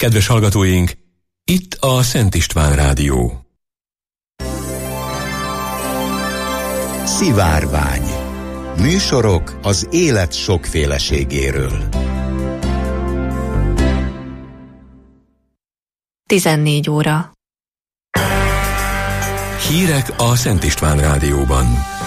Kedves hallgatóink, itt a Szent István Rádió. Szivárvány. Műsorok az élet sokféleségéről. 14 óra. Hírek a Szent István Rádióban.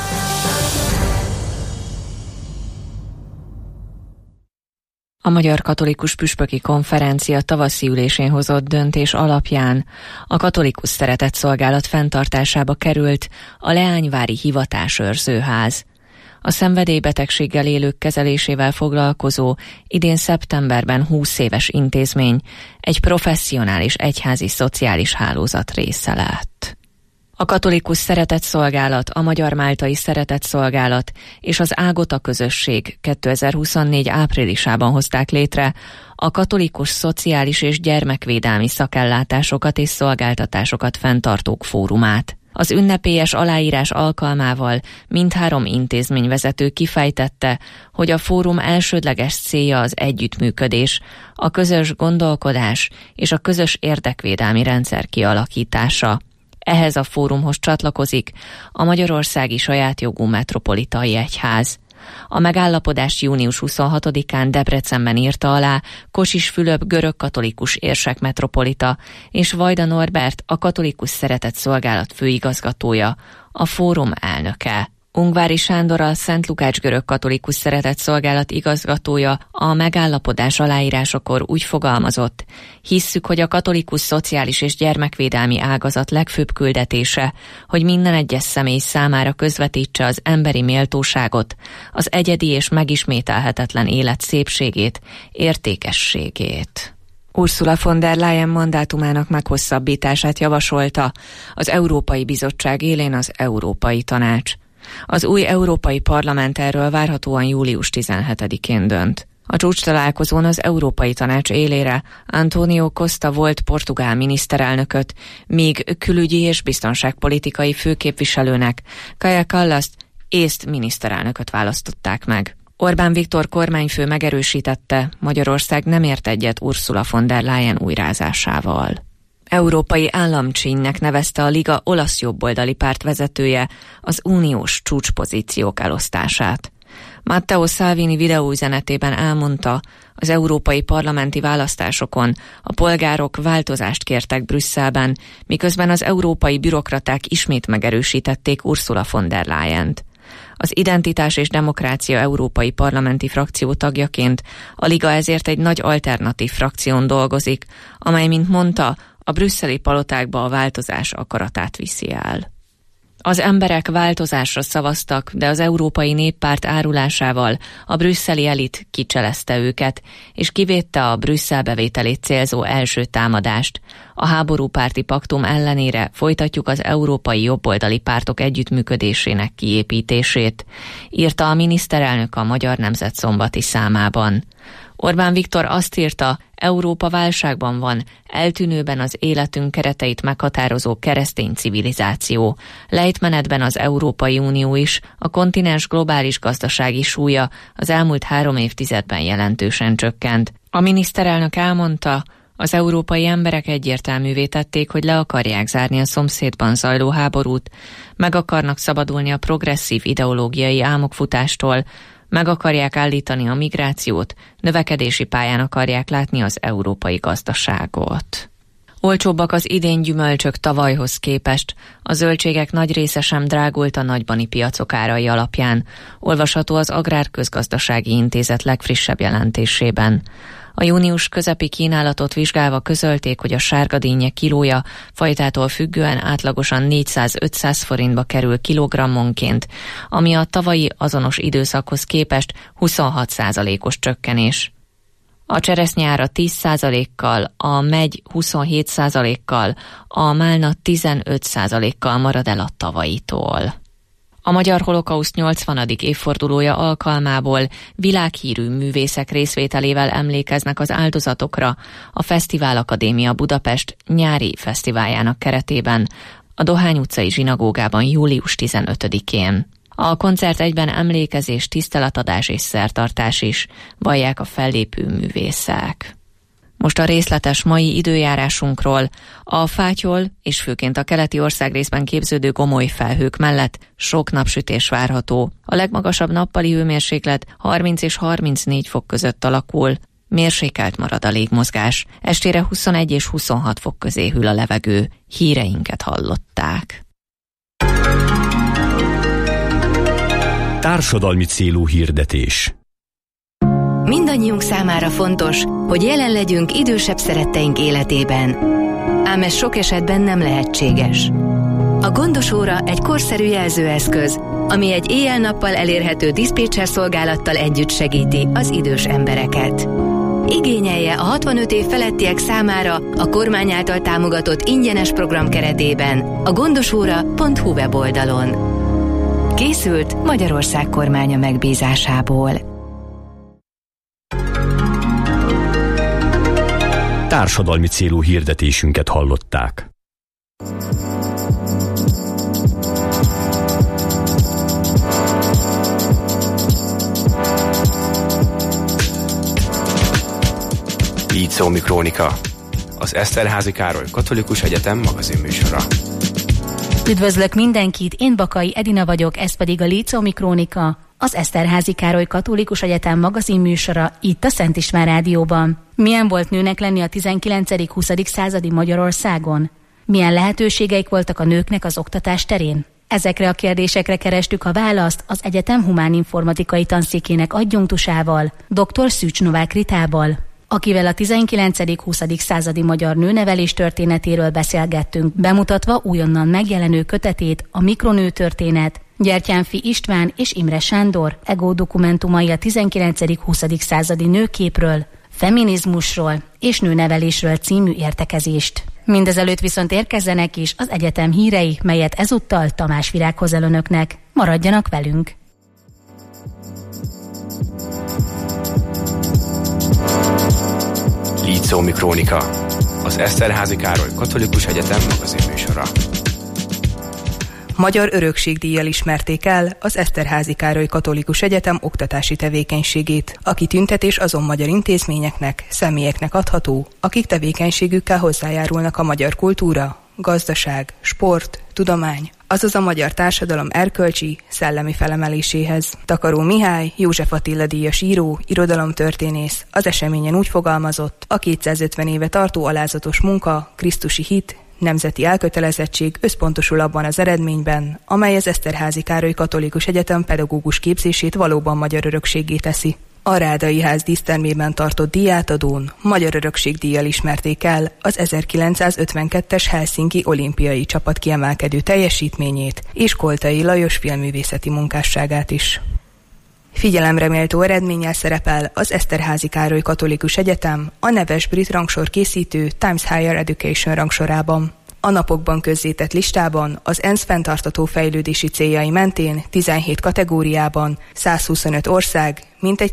A Magyar Katolikus Püspöki Konferencia tavaszi ülésén hozott döntés alapján a katolikus szeretetszolgálat fenntartásába került a Leányvári Hivatásőrzőház. A szenvedélybetegséggel élők kezelésével foglalkozó, idén szeptemberben 20 éves intézmény egy professzionális egyházi szociális hálózat része lett. A Katolikus Szeretetszolgálat, a Magyar Máltai Szeretetszolgálat és az Ágota közösség 2024 áprilisában hozták létre a katolikus szociális és gyermekvédelmi szakellátásokat és szolgáltatásokat fenntartók fórumát. Az ünnepélyes aláírás alkalmával mindhárom intézményvezető kifejtette, hogy a fórum elsődleges célja az együttműködés, a közös gondolkodás és a közös érdekvédelmi rendszer kialakítása. Ehhez a fórumhoz csatlakozik a magyarországi saját jogú metropolitai egyház. A megállapodást június 26-án Debrecenben írta alá Kocsis Fülöp görögkatolikus érsek metropolita és Vajda Norbert, a Katolikus Szeretetszolgálat főigazgatója, a fórum elnöke. Ungvári Sándor, a Szent Lukács görögkatolikus szeretetszolgálat igazgatója a megállapodás aláírásakor úgy fogalmazott: hisszük, hogy a katolikus szociális és gyermekvédelmi ágazat legfőbb küldetése, hogy minden egyes személy számára közvetítse az emberi méltóságot, az egyedi és megismételhetetlen élet szépségét, értékességét. Ursula von der Leyen mandátumának meghosszabbítását javasolta az Európai Bizottság élén az Európai Tanács. Az új Európai Parlament erről várhatóan július 17-én dönt. A csúcstalálkozón az Európai Tanács élére António Costa volt portugál miniszterelnököt, míg külügyi és biztonságpolitikai főképviselőnek Kaja Kallaszt észt miniszterelnököt választották meg. Orbán Viktor kormányfő megerősítette, Magyarország nem ért egyet Ursula von der Leyen újrázásával. Európai államcsínynek nevezte a Liga olasz jobboldali párt vezetője az uniós csúcspozíciók elosztását. Matteo Salvini videóüzenetében elmondta, az európai parlamenti választásokon a polgárok változást kértek Brüsszelben, miközben az európai bürokraták ismét megerősítették Ursula von der Leyent. Az Identitás és Demokrácia Európai Parlamenti Frakció tagjaként a Liga ezért egy nagy alternatív frakción dolgozik, amely, mint mondta, a brüsszeli palotákba a változás akaratát viszi el. Az emberek változásra szavaztak, de az Európai Néppárt árulásával a brüsszeli elit kicselezte őket, és kivédte a Brüsszel bevételét célzó első támadást. A háborúpárti paktum ellenére folytatjuk az európai jobboldali pártok együttműködésének kiépítését, írta a miniszterelnök a Magyar Nemzet szombati számában. Orbán Viktor azt írta, Európa válságban van, eltűnőben az életünk kereteit meghatározó keresztény civilizáció. Lejtmenetben az Európai Unió is, a kontinens globális gazdasági súlya az elmúlt 3 évtizedben jelentősen csökkent. A miniszterelnök elmondta, az európai emberek egyértelművé tették, hogy le akarják zárni a szomszédban zajló háborút, meg akarnak szabadulni a progresszív ideológiai álmokfutástól, meg akarják állítani a migrációt, növekedési pályán akarják látni az európai gazdaságot. Olcsóbbak az idén gyümölcsök tavalyhoz képest, a zöldségek nagy része sem drágult a nagybani piacok árai alapján, olvasható az Agrárközgazdasági Intézet legfrissebb jelentésében. A június közepi kínálatot vizsgálva közölték, hogy a sárgadínnye kilója fajtától függően átlagosan 400-500 forintba kerül kilogrammonként, ami a tavalyi azonos időszakhoz képest 26%-os csökkenés. A cseresznyára 10%-kal, a megy 27%-kal, a málna 15%-kal marad el a tavalyitól. A Magyar Holokauszt 80. évfordulója alkalmából világhírű művészek részvételével emlékeznek az áldozatokra a Fesztivál Akadémia Budapest nyári fesztiváljának keretében a Dohány utcai zsinagógában július 15-én. A koncert egyben emlékezés, tiszteletadás és szertartás is, vallják a fellépő művészek. Most a részletes mai időjárásunkról. A Fátyol és főként a keleti országrészben képződő gomoly felhők mellett sok napsütés várható. A legmagasabb nappali hőmérséklet 30 és 34 fok között alakul. Mérsékelt marad a légmozgás. Estére 21 és 26 fok közé hűl a levegő. Híreinket hallották. Társadalmi célú hirdetés. Mindannyiunk számára fontos, hogy jelen legyünk idősebb szeretteink életében. Ám ez sok esetben nem lehetséges. A Gondos óra egy korszerű jelzőeszköz, ami egy éjjel-nappal elérhető diszpécser szolgálattal együtt segíti az idős embereket. Igényelje a 65 év felettiek számára a kormány által támogatott ingyenes program keretében a gondosóra.hu weboldalon. Készült Magyarország kormánya megbízásából. Társadalmi célú hirdetésünket hallották. Líceumi Krónika, az Eszterházy Károly Katolikus Egyetem magazinműsora. Üdvözlök mindenkit, én Bakai Edina vagyok, ez pedig a Líceumi Krónika, az Eszterházy Károly Katolikus Egyetem magazinműsora itt a Szent István Rádióban. Milyen volt nőnek lenni a 19.-20. századi Magyarországon? Milyen lehetőségeik voltak a nőknek az oktatás terén? Ezekre a kérdésekre kerestük a választ az egyetem humáninformatikai tanszékének adjunktusával, dr. Szűcs Novák Ritával, akivel a 19.-20. századi magyar nőnevelés történetéről beszélgettünk, bemutatva újonnan megjelenő kötetét, a Mikronő történet, Gyertyánfi István és Imre Sándor ego dokumentumai a 19.-20. századi nőképről, feminizmusról és nőnevelésről című értekezést. Mindezelőtt viszont érkezzenek is az egyetem hírei, melyet ezúttal Tamás Virág hoz el önöknek. Maradjanak velünk! Líceumi Krónika, az Eszterházy Károly Katolikus Egyetem magazinműsora. Magyar örökségdíjjal ismerték el az Eszterházy Károly Katolikus Egyetem oktatási tevékenységét. A kitüntetés azon magyar intézményeknek, személyeknek adható, akik tevékenységükkel hozzájárulnak a magyar kultúra, gazdaság, sport, tudomány, azaz a magyar társadalom erkölcsi, szellemi felemeléséhez. Takaró Mihály, József Attila díjas író, irodalomtörténész az eseményen úgy fogalmazott: a 250 éve tartó alázatos munka, krisztusi hit, nemzeti elkötelezettség összpontosul abban az eredményben, amely az Eszterházy Károly Katolikus Egyetem pedagógus képzését valóban magyar örökséggé teszi. A Rádai Ház dísztermében tartott díjátadón magyar örökségdíjjal ismerték el az 1952-es Helsinki olimpiai csapat kiemelkedő teljesítményét és Koltai Lajos filmművészeti munkásságát is. Figyelemreméltó eredménnyel szerepel az Eszterházy Károly Katolikus Egyetem a neves brit rangsor készítő Times Higher Education rangsorában. A napokban közzétett listában az ENSZ fenntartható fejlődési céljai mentén 17 kategóriában 125 ország, mintegy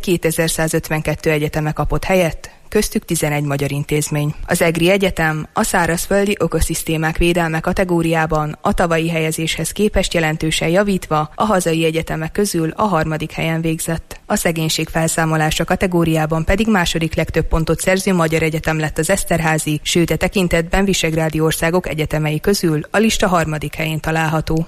2152 egyeteme kapott helyet, köztük 11 magyar intézmény. Az EGRI Egyetem a szárazföldi ökoszisztémák védelme kategóriában a tavalyi helyezéshez képest jelentősen javítva a hazai egyetemek közül a 3. helyen végzett. A szegénység felszámolása kategóriában pedig második legtöbb pontot szerző magyar egyetem lett az Eszterházy, sőt e tekintetben visegrádi országok egyetemei közül a lista 3. helyén található.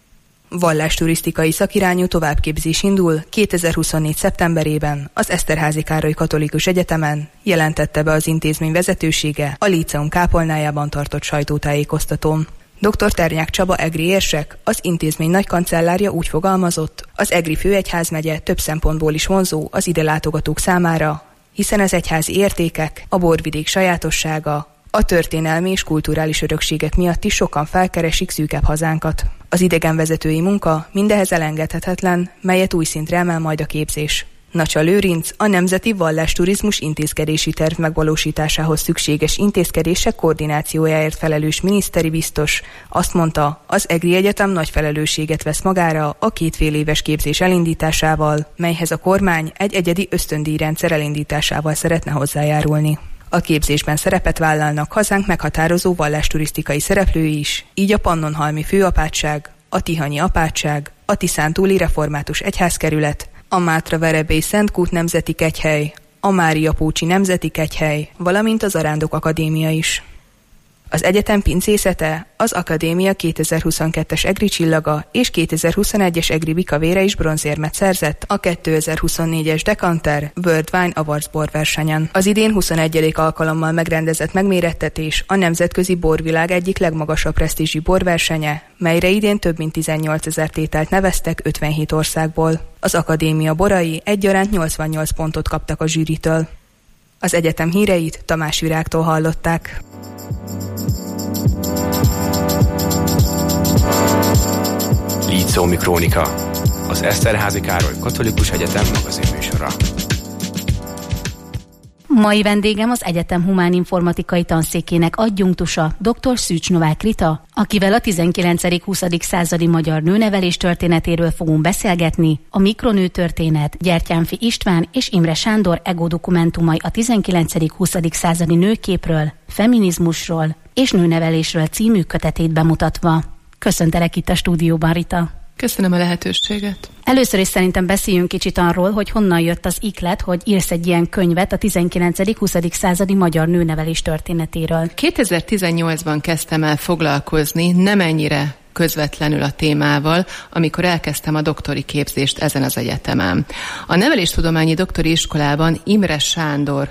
Vallásturisztikai szakirányú továbbképzés indul 2024. szeptemberében az Eszterházy Károly Katolikus Egyetemen, jelentette be az intézmény vezetősége a Líceum kápolnájában tartott sajtótájékoztatón. Dr. Ternyák Csaba EGRI érsek, az intézmény nagykancellárja úgy fogalmazott: az EGRI főegyházmegye több szempontból is vonzó az ide látogatók számára, hiszen az egyházi értékek, a borvidék sajátossága, a történelmi és kulturális örökségek miatt is sokan felkeresik szűkebb hazánkat. Az idegenvezetői munka mindehez elengedhetetlen, melyet új szintre emel majd a képzés. Nacsa Lőrinc, a Nemzeti Vallásturizmus Intézkedési Terv megvalósításához szükséges intézkedések koordinációjáért felelős miniszteri biztos azt mondta, az EGRI Egyetem nagy felelősséget vesz magára a 2 féléves képzés elindításával, melyhez a kormány egy egyedi ösztöndíjrendszer elindításával szeretne hozzájárulni. A képzésben szerepet vállalnak hazánk meghatározó vallásturisztikai szereplői is, így a Pannonhalmi Főapátság, a Tihanyi Apátság, a Tiszántúli Református Egyházkerület, a Mátra-Verebély Szentkút Nemzeti Kegyhely, a Mária Pócsi Nemzeti Kegyhely, valamint az Arándok Akadémia is. Az egyetem pincészete, az akadémia 2022-es egri csillaga és 2021-es egri bikavére is bronzérmet szerzett a 2024-es Decanter World Wine Awards borversenyen. Az idén 21. alkalommal megrendezett megmérettetés a nemzetközi borvilág egyik legmagasabb presztízsű borversenye, melyre idén több mint 18 000 tételt neveztek 57 országból. Az akadémia borai egyaránt 88 pontot kaptak a zsűritől. Az egyetem híreit Tamás Virágtól hallották. Lícómi Krónika, az Eszterházy Károly Katolikus Egyetem magazinműsora. Mai vendégem az egyetem humáninformatikai tanszékének adjunktusa, dr. Szűcs Novák Rita, akivel a 19.-20. századi magyar nőnevelés történetéről fogunk beszélgetni, a mikronő történet, Gyertyánfi István és Imre Sándor egodokumentumai a 19.-20. századi nőképről, feminizmusról és nőnevelésről című kötetét bemutatva. Köszöntelek itt a stúdióban, Rita. Köszönöm a lehetőséget. Először is szerintem beszéljünk kicsit arról, hogy honnan jött az iklet, hogy írsz egy ilyen könyvet a 19.-20. századi magyar nőnevelés történetéről. 2018-ban kezdtem el foglalkozni nem ennyire közvetlenül a témával, amikor elkezdtem a doktori képzést ezen az egyetemen. A neveléstudományi doktori iskolában Imre Sándor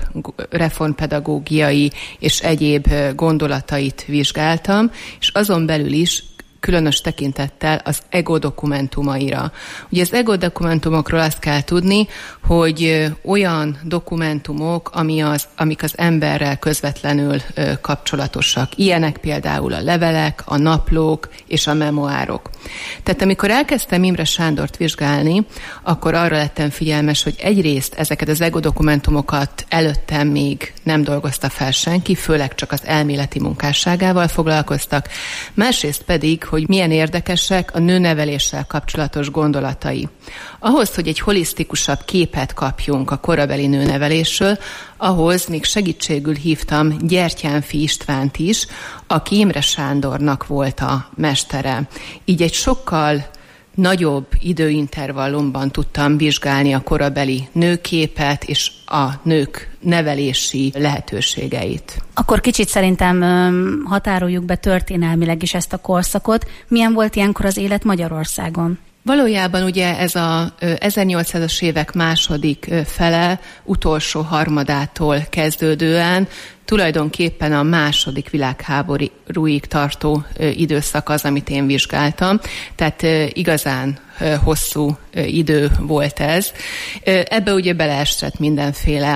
reformpedagógiai és egyéb gondolatait vizsgáltam, és azon belül is különös tekintettel az ego dokumentumaira. Ugye az ego dokumentumokról azt kell tudni, hogy olyan dokumentumok, amik az emberrel közvetlenül kapcsolatosak. Ilyenek például a levelek, a naplók és a memoárok. Tehát amikor elkezdtem Imre Sándort vizsgálni, akkor arra lettem figyelmes, hogy egyrészt ezeket az ego dokumentumokat előttem még nem dolgozta fel senki, főleg csak az elméleti munkásságával foglalkoztak, másrészt pedig, hogy milyen érdekesek a nőneveléssel kapcsolatos gondolatai. Ahhoz, hogy egy holisztikusabb képet kapjunk a korabeli nőnevelésről, ahhoz még segítségül hívtam Gyertyánfi Istvánt is, aki Imre Sándornak volt a mestere. Így egy sokkal nagyobb időintervallumban tudtam vizsgálni a korabeli nőképet és a nők nevelési lehetőségeit. Akkor kicsit szerintem határoljuk be történelmileg is ezt a korszakot. Milyen volt ilyenkor az élet Magyarországon? Valójában ugye ez a 1800-as évek második fele, utolsó harmadától kezdődően tulajdonképpen a második világháborúig tartó időszak az, amit én vizsgáltam. Tehát igazán hosszú idő volt ez. Ebbe ugye beleesett mindenféle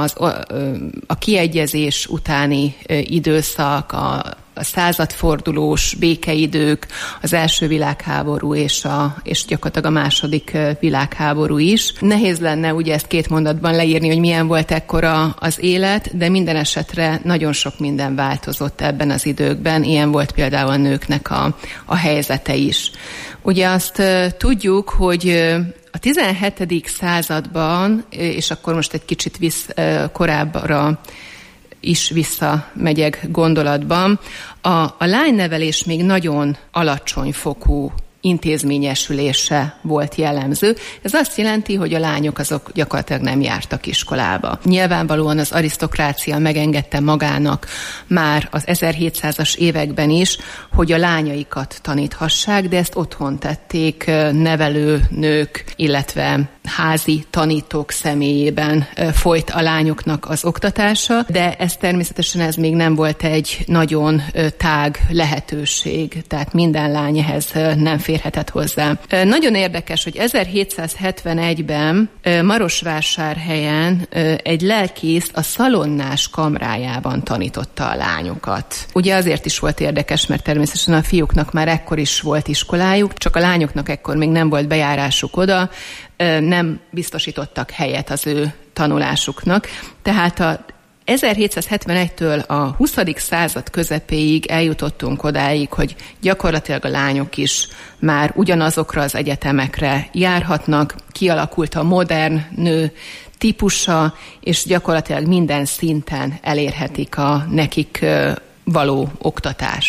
a kiegyezés utáni időszak, a századfordulós békeidők, az első világháború és gyakorlatilag a második világháború is. Nehéz lenne ugye ezt két mondatban leírni, hogy milyen volt ekkora az élet, de minden esetre nagyon sok minden változott ebben az időkben. Ilyen volt például a nőknek a helyzete is. Ugye azt tudjuk, hogy a 17. században, és akkor most egy kicsit korábbra is visszamegyek gondolatban, a lánynevelés még nagyon alacsony fokú intézményesülése volt jellemző. Ez azt jelenti, hogy a lányok azok gyakorlatilag nem jártak iskolába. Nyilvánvalóan az arisztokrácia megengedte magának már az 1700-as években is, hogy a lányaikat taníthassák, de ezt otthon tették nevelőnők, illetve házi tanítók személyében folyt a lányoknak az oktatása, de ez természetesen még nem volt egy nagyon tág lehetőség, tehát minden lány ehhez nem férhetett hozzá. Nagyon érdekes, hogy 1771-ben Marosvásárhelyen egy lelkész a szalonnás kamrájában tanította a lányokat. Ugye azért is volt érdekes, mert természetesen a fiúknak már ekkor is volt iskolájuk, csak a lányoknak ekkor még nem volt bejárásuk oda, nem biztosítottak helyet az ő tanulásuknak. Tehát a 1771-től a 20. század közepéig eljutottunk odáig, hogy gyakorlatilag a lányok is már ugyanazokra az egyetemekre járhatnak, kialakult a modern nő típusa, és gyakorlatilag minden szinten elérhetik a nekik való oktatást.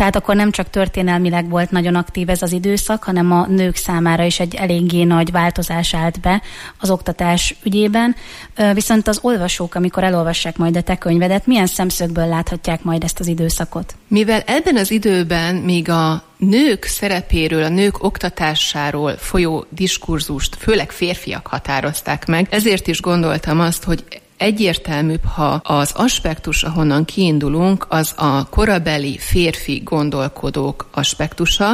Tehát akkor nem csak történelmileg volt nagyon aktív ez az időszak, hanem a nők számára is egy eléggé nagy változás állt be az oktatás ügyében. Viszont az olvasók, amikor elolvassák majd a te könyvedet, milyen szemszögből láthatják majd ezt az időszakot? Mivel ebben az időben még a nők szerepéről, a nők oktatásáról folyó diskurzust főleg férfiak határozták meg, ezért is gondoltam azt, hogy egyértelműbb, ha az aspektus, ahonnan kiindulunk, az a korabeli férfi gondolkodók aspektusa.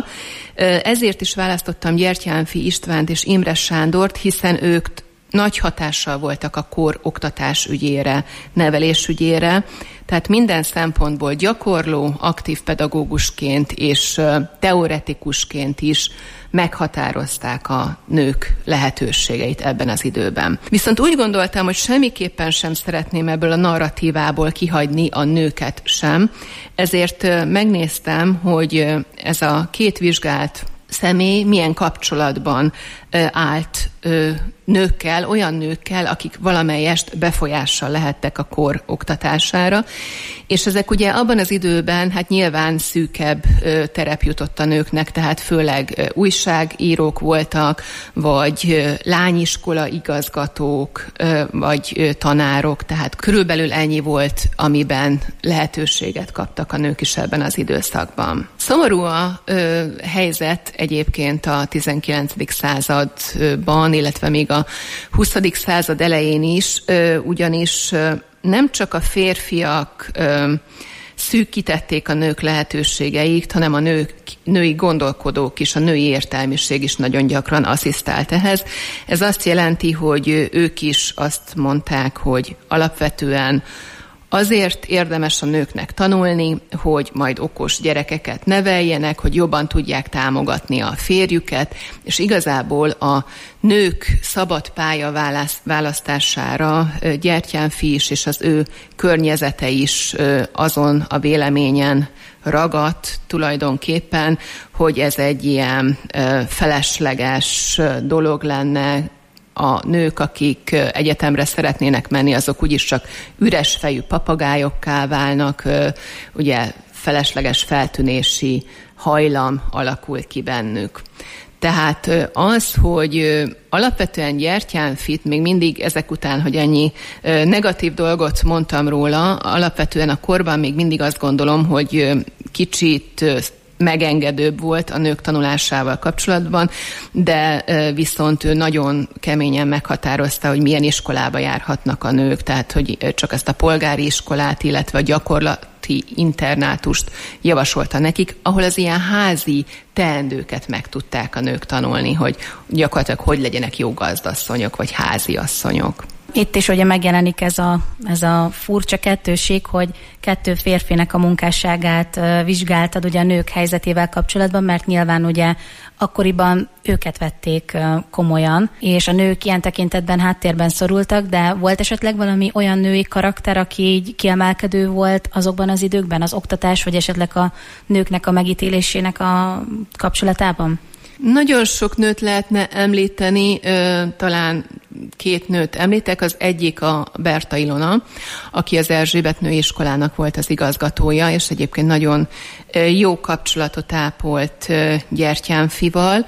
Ezért is választottam Gyertyánfi Istvánt és Imre Sándort, hiszen ők nagy hatással voltak a kor oktatás ügyére, nevelés ügyére, tehát minden szempontból gyakorló, aktív pedagógusként és teoretikusként is meghatározták a nők lehetőségeit ebben az időben. Viszont úgy gondoltam, hogy semmiképpen sem szeretném ebből a narratívából kihagyni a nőket sem, ezért megnéztem, hogy ez a két vizsgált személy milyen kapcsolatban állt nőkkel, olyan nőkkel, akik valamelyest befolyással lehettek a kor oktatására, és ezek ugye abban az időben hát nyilván szűkebb terep jutott a nőknek, tehát főleg újságírók voltak, vagy lányiskola igazgatók, vagy tanárok, tehát körülbelül ennyi volt, amiben lehetőséget kaptak a nők is ebben az időszakban. Szomorú a helyzet egyébként a 19. században, illetve még a 20. század elején is, ugyanis nem csak a férfiak szűkítették a nők lehetőségeit, hanem a női gondolkodók is, a női értelmiség is nagyon gyakran asszisztált ehhez. Ez azt jelenti, hogy ők is azt mondták, hogy alapvetően azért érdemes a nőknek tanulni, hogy majd okos gyerekeket neveljenek, hogy jobban tudják támogatni a férjüket, és igazából a nők szabad pálya választására Gyertyánfi is és az ő környezete is azon a véleményen ragadt tulajdonképpen, hogy ez egy ilyen felesleges dolog lenne. A nők, akik egyetemre szeretnének menni, azok úgyis csak üres fejű papagájokká válnak, ugye felesleges feltűnési hajlam alakul ki bennük. Tehát az, hogy alapvetően Gyertyánfit még mindig ezek után, hogy ennyi negatív dolgot mondtam róla, alapvetően a korban még mindig azt gondolom, hogy kicsit megengedőbb volt a nők tanulásával kapcsolatban, de viszont ő nagyon keményen meghatározta, hogy milyen iskolába járhatnak a nők, tehát hogy csak ezt a polgári iskolát, illetve a gyakorlati internátust javasolta nekik, ahol az ilyen házi teendőket meg tudták a nők tanulni, hogy gyakorlatilag hogy legyenek jó gazdasszonyok, vagy háziasszonyok. Itt is ugye megjelenik ez a furcsa kettőség, hogy kettő férfinek a munkásságát vizsgáltad ugye a nők helyzetével kapcsolatban, mert nyilván ugye akkoriban őket vették komolyan, és a nők ilyen tekintetben háttérben szorultak, de volt esetleg valami olyan női karakter, aki így kiemelkedő volt azokban az időkben, az oktatás, vagy esetleg a nőknek a megítélésének a kapcsolatában? Nagyon sok nőt lehetne említeni, talán két nőt említek, az egyik a Berta Ilona, aki az Erzsébet női iskolának volt az igazgatója, és egyébként nagyon jó kapcsolatot ápolt Gyertyánfival.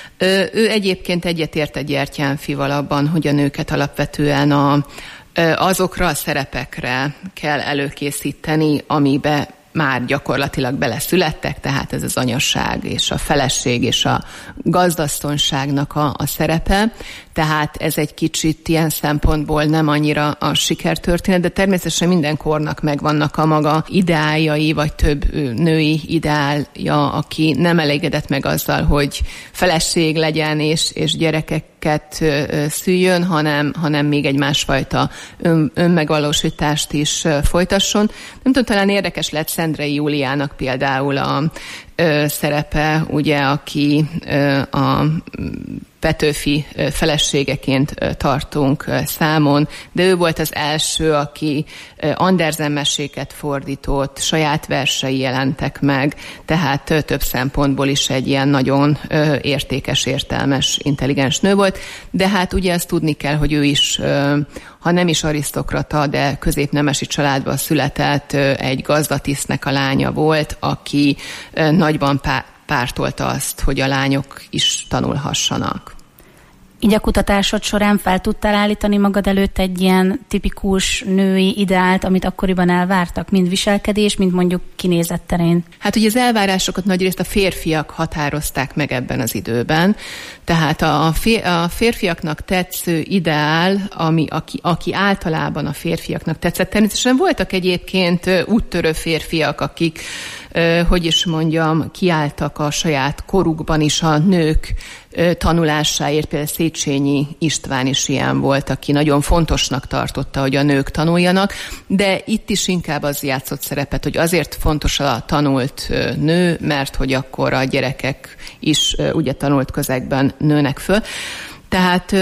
Ő egyébként egyetért Gyertyánfival abban, hogy a nőket alapvetően azokra a szerepekre kell előkészíteni, amibe már gyakorlatilag beleszülettek, tehát ez az anyaság és a feleség és a gazdasszonságnak a szerepe, tehát ez egy kicsit ilyen szempontból nem annyira a sikertörténet, de természetesen minden kornak megvannak a maga ideáljai, vagy több női ideálja, aki nem elégedett meg azzal, hogy feleség legyen és gyerekeket szüljön, hanem még egy másfajta önmegvalósítást is folytasson. Nem tudom, talán érdekes lett Szendrei Júliának például a szerepe, ugye, aki a Petőfi feleségeként tartunk számon, de ő volt az első, aki Andersen meséket fordított, saját versei jelentek meg, tehát több szempontból is egy ilyen nagyon értékes, értelmes, intelligens nő volt, de hát ugye azt tudni kell, hogy ő is, ha nem is arisztokrata, de középnemesi családban született, egy gazdatisztnek a lánya volt, aki nagyban pártolta azt, hogy a lányok is tanulhassanak. Így a kutatásod során fel tudtál állítani magad előtt egy ilyen tipikus női ideált, amit akkoriban elvártak, mind viselkedés, mind mondjuk kinézet terén? Hát ugye az elvárásokat nagyrészt a férfiak határozták meg ebben az időben, tehát a férfiaknak tetsző ideál, aki általában a férfiaknak tetszett. Természetesen voltak egyébként úttörő férfiak, akik kiálltak a saját korukban is a nők tanulásáért. Például Széchenyi István is ilyen volt, aki nagyon fontosnak tartotta, hogy a nők tanuljanak, de itt is inkább az játszott szerepet, hogy azért fontos a tanult nő, mert hogy akkor a gyerekek is ugye tanult közegben nőnek föl. Tehát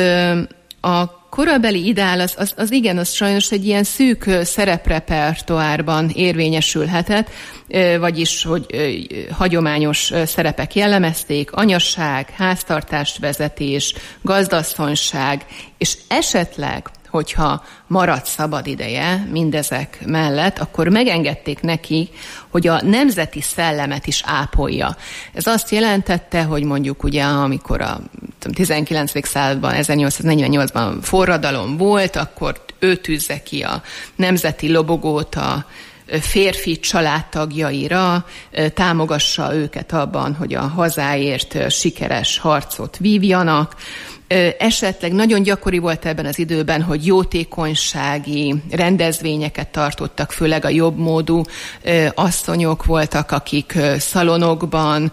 a korabeli ideál az sajnos egy ilyen szűk szereprepertoárban érvényesülhetett, vagyis, hogy hagyományos szerepek jellemezték, anyasság, háztartásvezetés, gazdasszonyság, és esetleg, hogyha maradt szabad ideje mindezek mellett, akkor megengedték neki, hogy a nemzeti szellemet is ápolja. Ez azt jelentette, hogy mondjuk ugye, amikor a 19. században, 1848-ban forradalom volt, akkor ő tűzze ki a nemzeti lobogót a férfi családtagjaira, támogassa őket abban, hogy a hazáért sikeres harcot vívjanak. Esetleg nagyon gyakori volt ebben az időben, hogy jótékonysági rendezvényeket tartottak, főleg a jobbmódú asszonyok voltak, akik szalonokban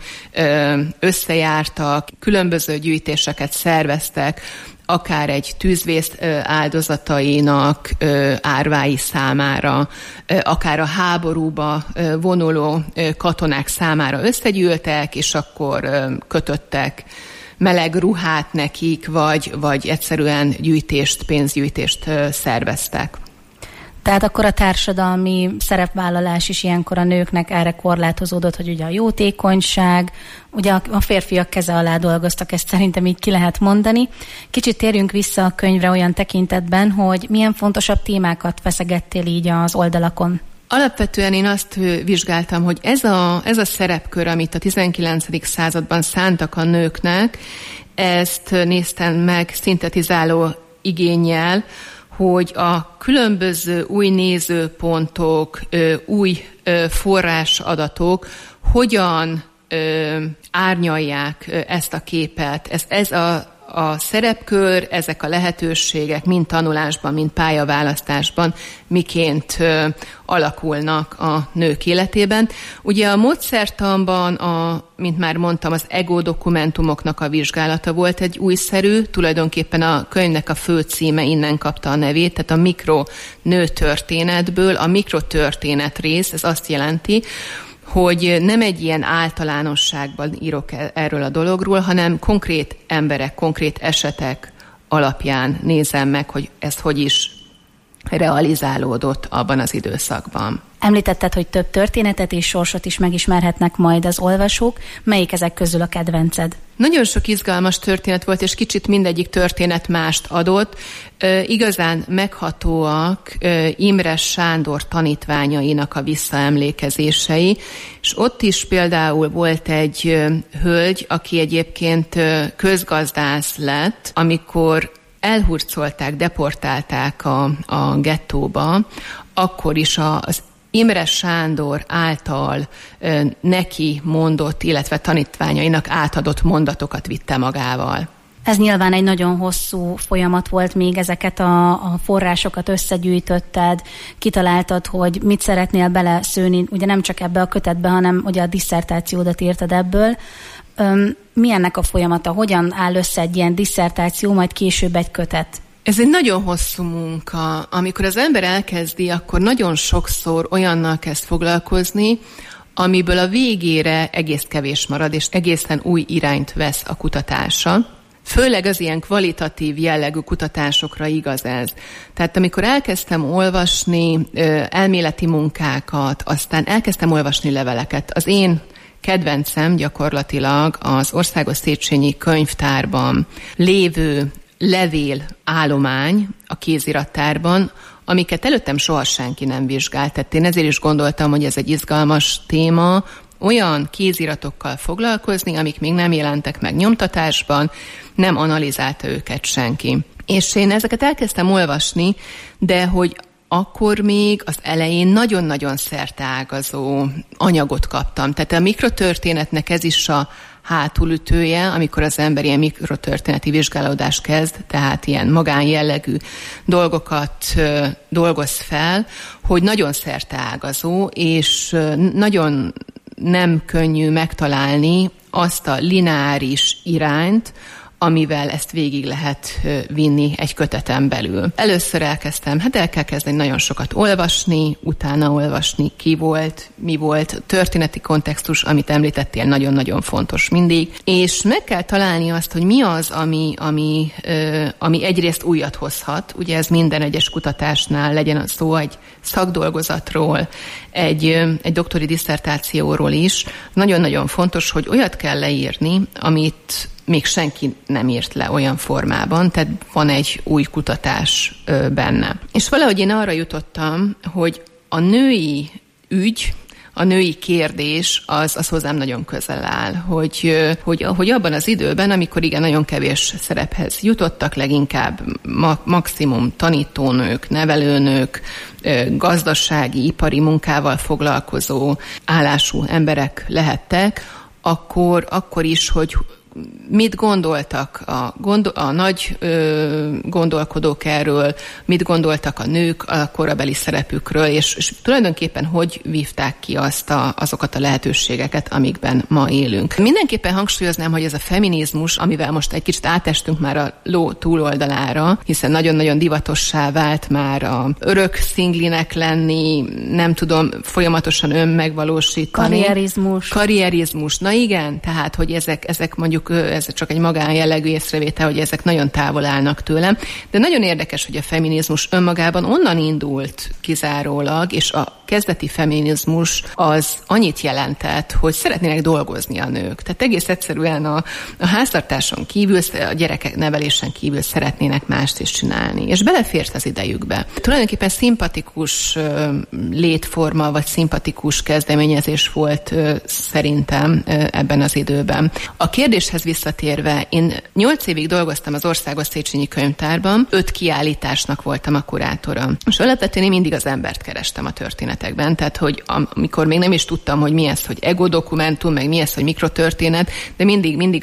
összejártak, különböző gyűjtéseket szerveztek, akár egy tűzvész áldozatainak árvái számára, akár a háborúba vonuló katonák számára összegyűltek, és akkor kötöttek meleg ruhát nekik, vagy egyszerűen pénzgyűjtést szerveztek. Tehát akkor a társadalmi szerepvállalás is ilyenkor a nőknek erre korlátozódott, hogy ugye a jótékonyság, ugye a férfiak keze alá dolgoztak, ezt szerintem így ki lehet mondani. Kicsit térjünk vissza a könyvre olyan tekintetben, hogy milyen fontosabb témákat feszegettél így az oldalakon. Alapvetően én azt vizsgáltam, hogy ez a szerepkör, amit a 19. században szántak a nőknek, ezt néztem meg szintetizáló igénnyel, hogy a különböző új nézőpontok, új forrásadatok hogyan árnyalják ezt a képet. Ez a szerepkör, ezek a lehetőségek mind tanulásban, mind pályaválasztásban miként alakulnak a nők életében. Ugye a módszertanban, mint már mondtam, az ego dokumentumoknak a vizsgálata volt egy újszerű, tulajdonképpen a könyvnek a főcíme innen kapta a nevét, tehát a mikronőtörténetből. A mikrotörténet rész, ez azt jelenti, hogy nem egy ilyen általánosságban írok erről a dologról, hanem konkrét emberek, konkrét esetek alapján nézem meg, hogy ez hogy is realizálódott abban az időszakban. Említetted, hogy több történetet és sorsot is megismerhetnek majd az olvasók. Melyik ezek közül a kedvenced? Nagyon sok izgalmas történet volt, és kicsit mindegyik történet mást adott. Igazán meghatóak Imre Sándor tanítványainak a visszaemlékezései, és ott is például volt egy hölgy, aki egyébként közgazdász lett, amikor elhurcolták, deportálták a gettóba, akkor is az Imre Sándor által neki mondott, illetve tanítványainak átadott mondatokat vitte magával. Ez nyilván egy nagyon hosszú folyamat volt, még ezeket a forrásokat összegyűjtötted, kitaláltad, hogy mit szeretnél beleszőni, ugye nem csak ebbe a kötetbe, hanem ugye a disszertációdat írtad ebből. Mi ennek a folyamata? Hogyan áll össze egy ilyen disszertáció, majd később egy kötet? Ez egy nagyon hosszú munka. Amikor az ember elkezdi, akkor nagyon sokszor olyannal kezd foglalkozni, amiből a végére egész kevés marad, és egészen új irányt vesz a kutatása. Főleg az ilyen kvalitatív jellegű kutatásokra igaz ez. Tehát amikor elkezdtem olvasni elméleti munkákat, aztán elkezdtem olvasni leveleket, az én kedvencem gyakorlatilag az Országos Széchenyi Könyvtárban lévő levél állomány a kézirattárban, amiket előttem soha senki nem vizsgált. Tehát én ezért is gondoltam, hogy ez egy izgalmas téma, olyan kéziratokkal foglalkozni, amik még nem jelentek meg nyomtatásban, nem analizálta őket senki. És én ezeket elkezdtem olvasni, de hogy akkor még az elején nagyon-nagyon szerteágazó anyagot kaptam. Tehát a mikrotörténetnek ez is a hátulütője, amikor az ember ilyen mikrotörténeti vizsgálódást kezd, tehát ilyen magánjellegű dolgokat dolgoz fel, hogy nagyon szerteágazó, és nagyon nem könnyű megtalálni azt a lineáris irányt, amivel ezt végig lehet vinni egy köteten belül. Először elkezdtem, el kell kezdeni nagyon sokat olvasni, utána olvasni, ki volt, mi volt, történeti kontextus, amit említettél, nagyon-nagyon fontos mindig, és meg kell találni azt, hogy mi az, ami egyrészt újat hozhat, ugye ez minden egyes kutatásnál, legyen az szó egy szakdolgozatról, egy doktori disszertációról is, nagyon-nagyon fontos, hogy olyat kell leírni, amit még senki nem írt le olyan formában, tehát van egy új kutatás benne. És valahogy én arra jutottam, hogy a női ügy, a női kérdés az hozzám nagyon közel áll, hogy abban az időben, amikor igen, nagyon kevés szerephez jutottak, leginkább maximum tanítónők, nevelőnők, gazdasági, ipari munkával foglalkozó állású emberek lehettek, akkor is, hogy mit gondoltak a nagy gondolkodók erről, mit gondoltak a nők a korabeli szerepükről, és tulajdonképpen hogy vívták ki azokat a lehetőségeket, amikben ma élünk. Mindenképpen hangsúlyoznám, hogy ez a feminizmus, amivel most egy kicsit átestünk már a ló túloldalára, hiszen nagyon-nagyon divatossá vált már a örök szinglinek lenni, nem tudom, folyamatosan önmegvalósítani. Karrierizmus. Na igen, tehát, hogy ezek mondjuk ez csak egy magánjellegű észrevétel, hogy ezek nagyon távol állnak tőlem, de nagyon érdekes, hogy a feminizmus önmagában onnan indult kizárólag, és a kezdeti feminizmus az annyit jelentett, hogy szeretnének dolgozni a nők. Tehát egész egyszerűen a háztartáson kívül, a gyerekek nevelésen kívül szeretnének mást is csinálni, és belefért az idejükbe. Tulajdonképpen szimpatikus létforma, vagy szimpatikus kezdeményezés volt szerintem ebben az időben. A kérdéshez visszatérve, én 8 évig dolgoztam az Országos Széchenyi Könyvtárban, 5 kiállításnak voltam a kurátora. És alapvetően én mindig az embert kerestem a történetekben, tehát hogy amikor még nem is tudtam, hogy mi ez, hogy ego-dokumentum, meg mi ez, hogy mikrotörténet, de mindig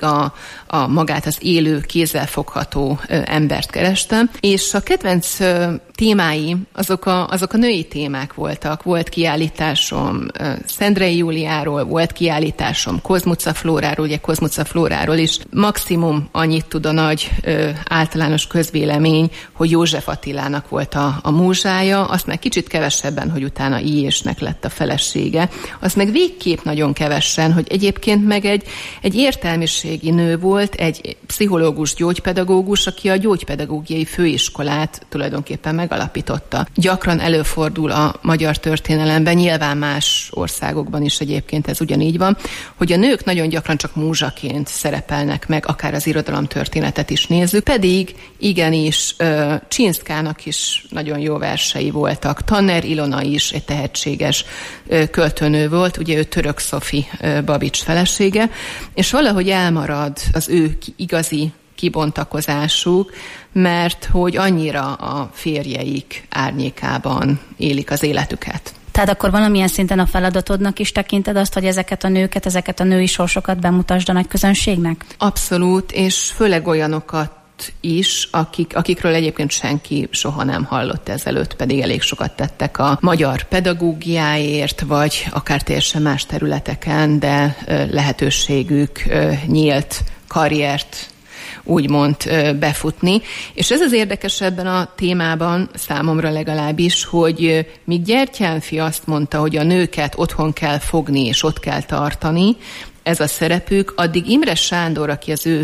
a magát az élő, kézzelfogható embert kerestem, és a kedvenc témái, azok a női témák voltak. Volt kiállításom Szendrei Júliáról, volt kiállításom Kozmuca Flóráról, ugye Kozmuca Flóráról is maximum annyit tud a nagy általános közvélemény, hogy József Attilának volt a múzsája, azt meg kicsit kevesebben, hogy utána Ilyésnek lett a felesége. Azt meg végképp nagyon kevesen, hogy egyébként meg egy értelmiségi nő volt, egy pszichológus, gyógypedagógus, aki a gyógypedagógiai főiskolát tulajdonképpen megalapította. Gyakran előfordul a magyar történelemben, nyilván más országokban is egyébként ez ugyanígy van, hogy a nők nagyon gyakran csak múzsaként szerepelnek meg, akár az irodalomtörténetet is nézzük, pedig igenis Csinszkának is nagyon jó versei voltak. Tanner Ilona is egy tehetséges költőnő volt, ugye ő Török Szofi Babics felesége, és valahogy elmarad az ő igazi kibontakozásuk, mert hogy annyira a férjeik árnyékában élik az életüket. Tehát akkor valamilyen szinten a feladatodnak is tekinted azt, hogy ezeket a nőket, ezeket a női sorsokat bemutasd a nagy közönségnek? Abszolút, és főleg olyanokat is, akikről egyébként senki soha nem hallott ezelőtt, pedig elég sokat tettek a magyar pedagógiáért, vagy akár teljesen más területeken, de lehetőségük nyílt karriert úgymond befutni. És ez az érdekes ebben a témában, számomra legalábbis, hogy míg Gyertyánfi azt mondta, hogy a nőket otthon kell fogni és ott kell tartani, ez a szerepük, addig Imre Sándor, aki az ő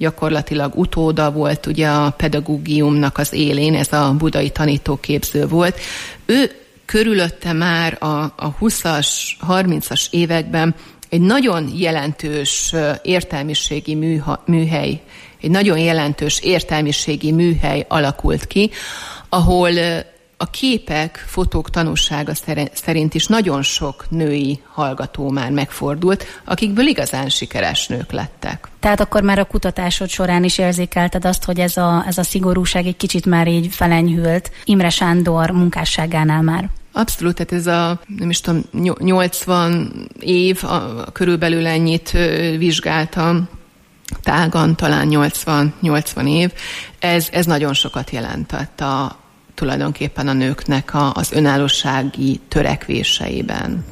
gyakorlatilag utóda volt ugye a pedagógiumnak az élén, ez a budai tanítóképző volt. Ő körülötte már a 20-as, 30-as években egy nagyon jelentős értelmiségi műhely, egy nagyon jelentős értelmiségi műhely alakult ki, ahol a képek, fotók tanúsága szerint is nagyon sok női hallgató már megfordult, akikből igazán sikeres nők lettek. Tehát akkor már a kutatásod során is érzékelted azt, hogy ez a szigorúság egy kicsit már így felenyhült Imre Sándor munkásságánál már? Abszolút, tehát ez a, nem is tudom, 80 év, körülbelül ennyit vizsgáltam, tágan talán 80 év, ez nagyon sokat jelentett tulajdonképpen a nőknek az önállósági törekvéseiben.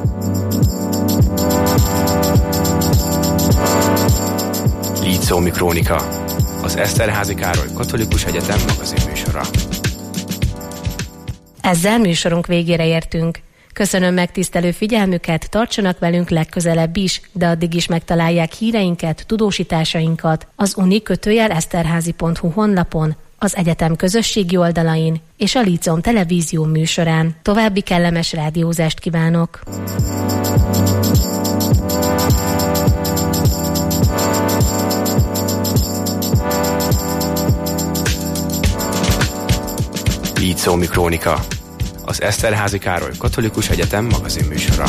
Líceumi Krónika, az Eszterházy Károly Katolikus Egyetem magazinműsora. Ezzel műsorunk végére értünk. Köszönöm megtisztelő figyelmüket, tartsanak velünk legközelebb is, de addig is megtalálják híreinket, tudósításainkat az uni-eszterházy.hu honlapon, az egyetem közösségi oldalain és a Líceum televízió műsorán. További kellemes rádiózást kívánok! Líceumi Krónika, az Eszterházy Károly Katolikus Egyetem magazinműsora.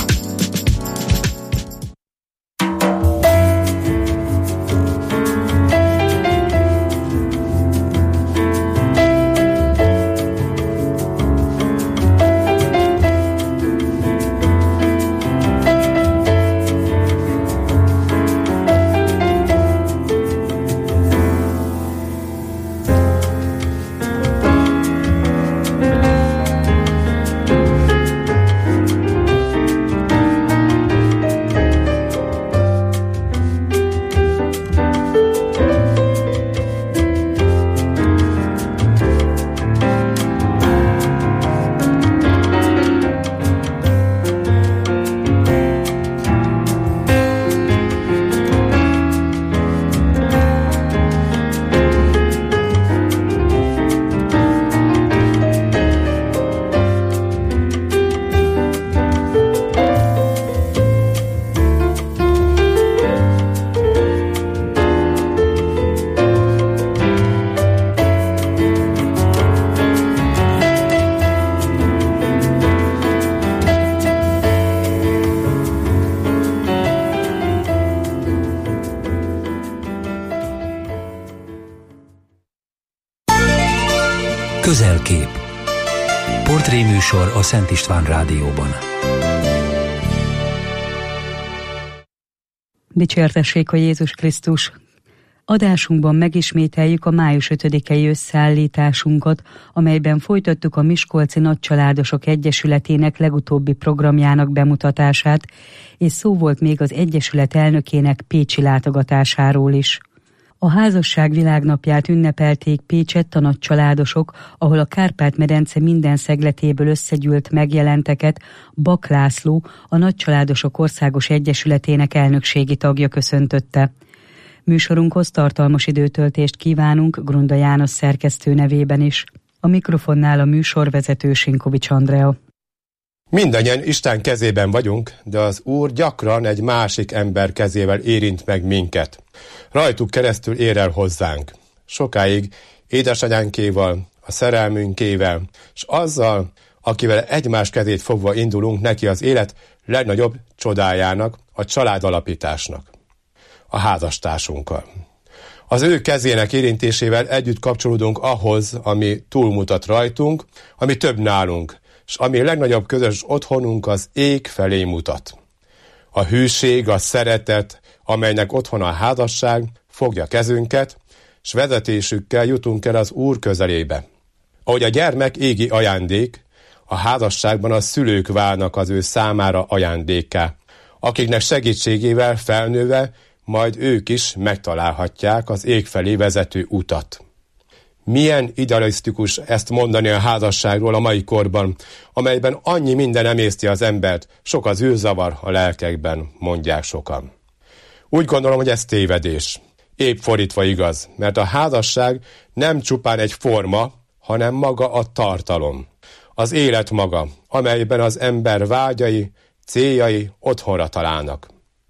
Közelkép. Portréműsor a Szent István Rádióban. Dicsértessék a Jézus Krisztus! Adásunkban megismételjük a május 5-i összeállításunkat, amelyben folytattuk a Miskolci Nagycsaládosok Egyesületének legutóbbi programjának bemutatását, és szó volt még az Egyesület elnökének pécsi látogatásáról is. A házasság világnapját ünnepelték Pécsett a nagycsaládosok, ahol a Kárpát-medence minden szegletéből összegyűlt megjelenteket Bak László, a Nagycsaládosok Országos Egyesületének elnökségi tagja köszöntötte. Műsorunkhoz tartalmas időtöltést kívánunk Grunda János szerkesztő nevében is. A mikrofonnál a műsorvezető Sinkovics Andrea. Mindannyian Isten kezében vagyunk, de az Úr gyakran egy másik ember kezével érint meg minket. Rajtuk keresztül ér el hozzánk. Sokáig édesanyánkéval, a szerelmünkével, és azzal, akivel egymás kezét fogva indulunk neki az élet legnagyobb csodájának, a családalapításnak, a házastársunkkal. Az ő kezének érintésével együtt kapcsolódunk ahhoz, ami túlmutat rajtunk, ami több nálunk, és ami legnagyobb közös otthonunk az ég felé mutat. A hűség, a szeretet, amelynek otthon a házasság, fogja kezünket, s vezetésükkel jutunk el az Úr közelébe. Ahogy a gyermek égi ajándék, a házasságban a szülők válnak az ő számára ajándékká, akiknek segítségével felnőve majd ők is megtalálhatják az ég felé vezető utat. Milyen idealisztikus ezt mondani a házasságról a mai korban, amelyben annyi minden emészti az embert, sok az űrzavar a lelkekben, mondják sokan. Úgy gondolom, hogy ez tévedés. Épp fordítva igaz, mert a házasság nem csupán egy forma, hanem maga a tartalom. Az élet maga, amelyben az ember vágyai, céljai otthonra találnak.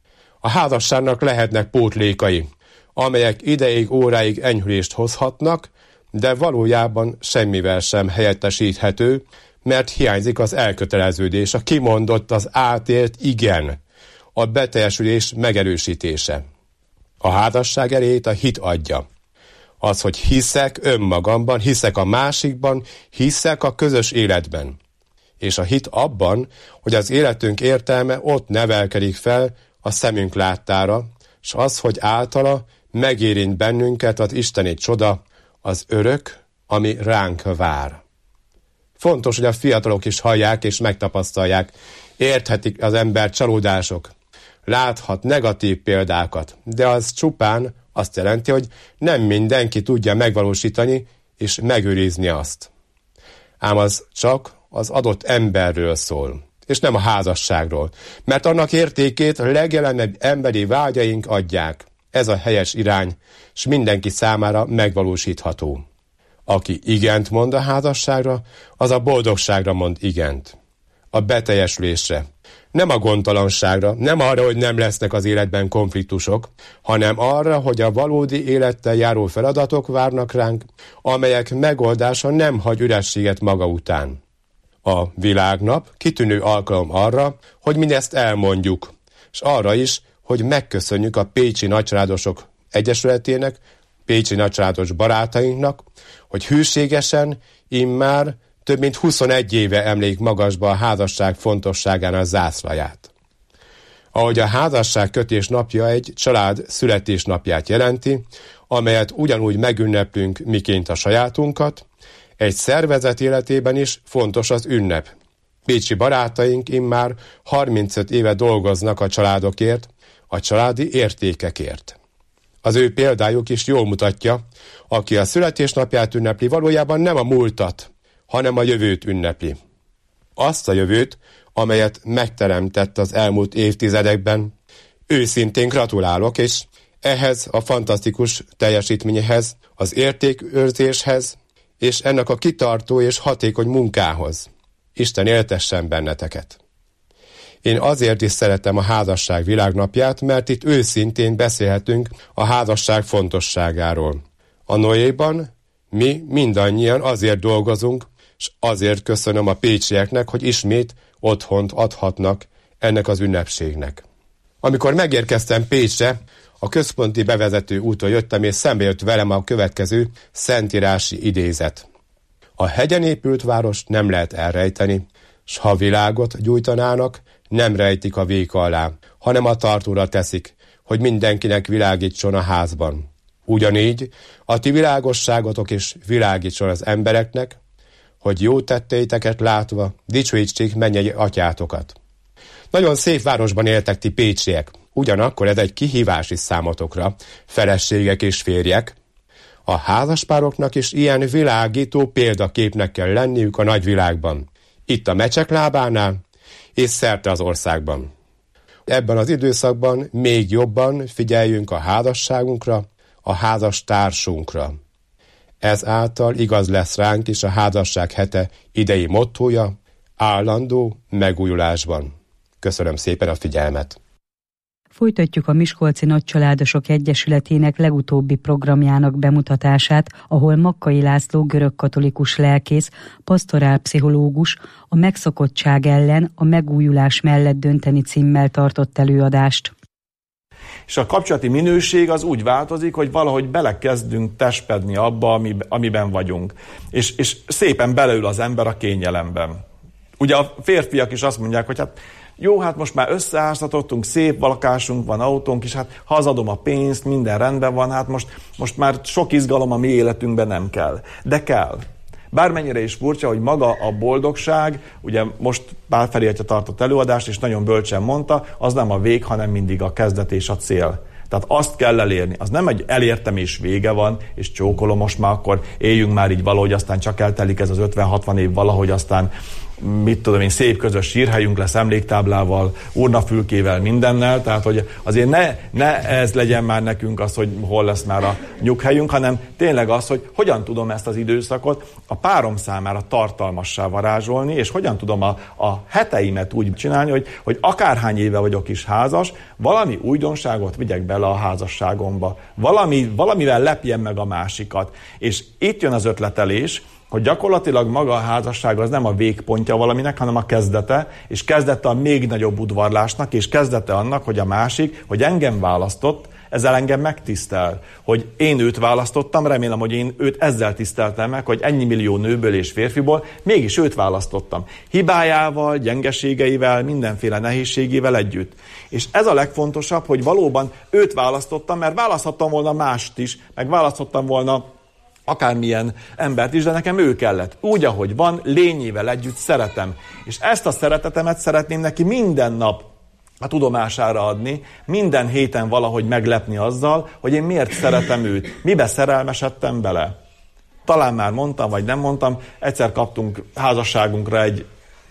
A házasságnak lehetnek pótlékai, amelyek ideig, óráig enyhülést hozhatnak, de valójában semmivel sem helyettesíthető, mert hiányzik az elköteleződés, a kimondott, az átélt igen, a beteljesülés megerősítése. A házasság erejét a hit adja. Az, hogy hiszek önmagamban, hiszek a másikban, hiszek a közös életben. És a hit abban, hogy az életünk értelme ott nevelkedik fel a szemünk láttára, s az, hogy általa megérint bennünket az isteni csoda, az örök, ami ránk vár. Fontos, hogy a fiatalok is hallják és megtapasztalják, érthetik az ember csalódások, láthat negatív példákat, de az csupán azt jelenti, hogy nem mindenki tudja megvalósítani és megőrizni azt. Ám az csak az adott emberről szól, és nem a házasságról, mert annak értékét a legjelenebb emberi vágyaink adják. Ez a helyes irány, s mindenki számára megvalósítható. Aki igent mond a házasságra, az a boldogságra mond igent. A beteljesülésre. Nem a gondtalanságra, nem arra, hogy nem lesznek az életben konfliktusok, hanem arra, hogy a valódi élettel járó feladatok várnak ránk, amelyek megoldása nem hagy ürességet maga után. A világnap kitűnő alkalom arra, hogy mindezt elmondjuk, és arra is, hogy megköszönjük a Pécsi Nagycsaládosok Egyesületének, Pécsi nagycsaládos barátainknak, hogy hűségesen immár több mint 21 éve emlék magasba a házasság fontosságának zászlaját. Ahogy a házasság kötés napja egy család születésnapját jelenti, amelyet ugyanúgy megünneplünk miként a sajátunkat, egy szervezet életében is fontos az ünnep. Pécsi barátaink immár 35 éve dolgoznak a családokért, a családi értékekért. Az ő példájuk is jól mutatja, aki a születésnapját ünnepli, valójában nem a múltat, hanem a jövőt ünnepli. Azt a jövőt, amelyet megteremtett az elmúlt évtizedekben. Őszintén gratulálok, és ehhez a fantasztikus teljesítményhez, az értékőrzéshez, és ennek a kitartó és hatékony munkához. Isten éltessen benneteket! Én azért is szeretem a házasság világnapját, mert itt őszintén beszélhetünk a házasság fontosságáról. A Noéban mi mindannyian azért dolgozunk, és azért köszönöm a pécsieknek, hogy ismét otthont adhatnak ennek az ünnepségnek. Amikor megérkeztem Pécsre, a központi bevezető úton jöttem, és szembe jött velem a következő szentírási idézet. A hegyen épült várost nem lehet elrejteni, s ha világot gyújtanának, nem rejtik a véka alá, hanem a tartóra teszik, hogy mindenkinek világítson a házban. Ugyanígy a ti világosságotok is világítson az embereknek, hogy jó tetteiteket látva dicsőítsék mennyei atyátokat. Nagyon szép városban éltek ti pécsiek, ugyanakkor ez egy kihívás is számotokra, feleségek és férjek. A házaspároknak is ilyen világító példaképnek kell lenniük a nagyvilágban, itt a mecsek lábánál és szerte az országban. Ebben az időszakban még jobban figyeljünk a házasságunkra, a házastársunkra. Ezáltal igaz lesz ránk is a házasság hete idei mottója, állandó megújulásban. Köszönöm szépen a figyelmet! Folytatjuk a Miskolci Nagycsaládosok Egyesületének legutóbbi programjának bemutatását, ahol Makkai László görögkatolikus lelkész, pastorálpszichológus a megszokottság ellen a megújulás mellett dönteni címmel tartott előadást. És a kapcsolati minőség az úgy változik, hogy valahogy belekezdünk testpedni abba, amiben vagyunk. És szépen beleül az ember a kényelemben. Ugye a férfiak is azt mondják, hogy hát most már összeháztatottunk, szép lakásunk van, autónk is, hát hazadom a pénzt, minden rendben van, hát most már sok izgalom a mi életünkben nem kell. De kell. Bármennyire is furcsa, hogy maga a boldogság, ugye most Pál Feri atya tartott előadást, és nagyon bölcsen mondta, az nem a vég, hanem mindig a kezdet és a cél. Tehát azt kell elérni. Az nem egy elértem és vége van, és csókolom, most már akkor éljünk már így valahogy, aztán csak eltelik ez az 50-60 év valahogy, aztán mit tudom én, szép közös sírhelyünk lesz emléktáblával, urnafülkével, mindennel, tehát hogy azért ne ez legyen már nekünk az, hogy hol lesz már a nyughelyünk, hanem tényleg az, hogy hogyan tudom ezt az időszakot a párom számára tartalmassá varázsolni, és hogyan tudom a heteimet úgy csinálni, hogy akárhány éve vagyok is házas, valami újdonságot vigyek bele a házasságomba, valamivel lepjem meg a másikat. És itt jön az ötletelés, hogy gyakorlatilag maga a házasság az nem a végpontja valaminek, hanem a kezdete, és kezdete a még nagyobb udvarlásnak, és kezdete annak, hogy a másik, hogy engem választott, ezzel engem megtisztel. Hogy én őt választottam, remélem, hogy én őt ezzel tiszteltem meg, hogy ennyi millió nőből és férfiból mégis őt választottam. Hibájával, gyengeségeivel, mindenféle nehézségével együtt. És ez a legfontosabb, hogy valóban őt választottam, mert választhattam volna mást is, meg választhattam volna akármilyen embert is, de nekem ő kellett. Úgy, ahogy van, lényével együtt szeretem. És ezt a szeretetemet szeretném neki minden nap a tudomására adni, minden héten valahogy meglepni azzal, hogy én miért szeretem őt, mibe szerelmesedtem bele. Talán már mondtam, vagy nem mondtam, egyszer kaptunk házasságunkra egy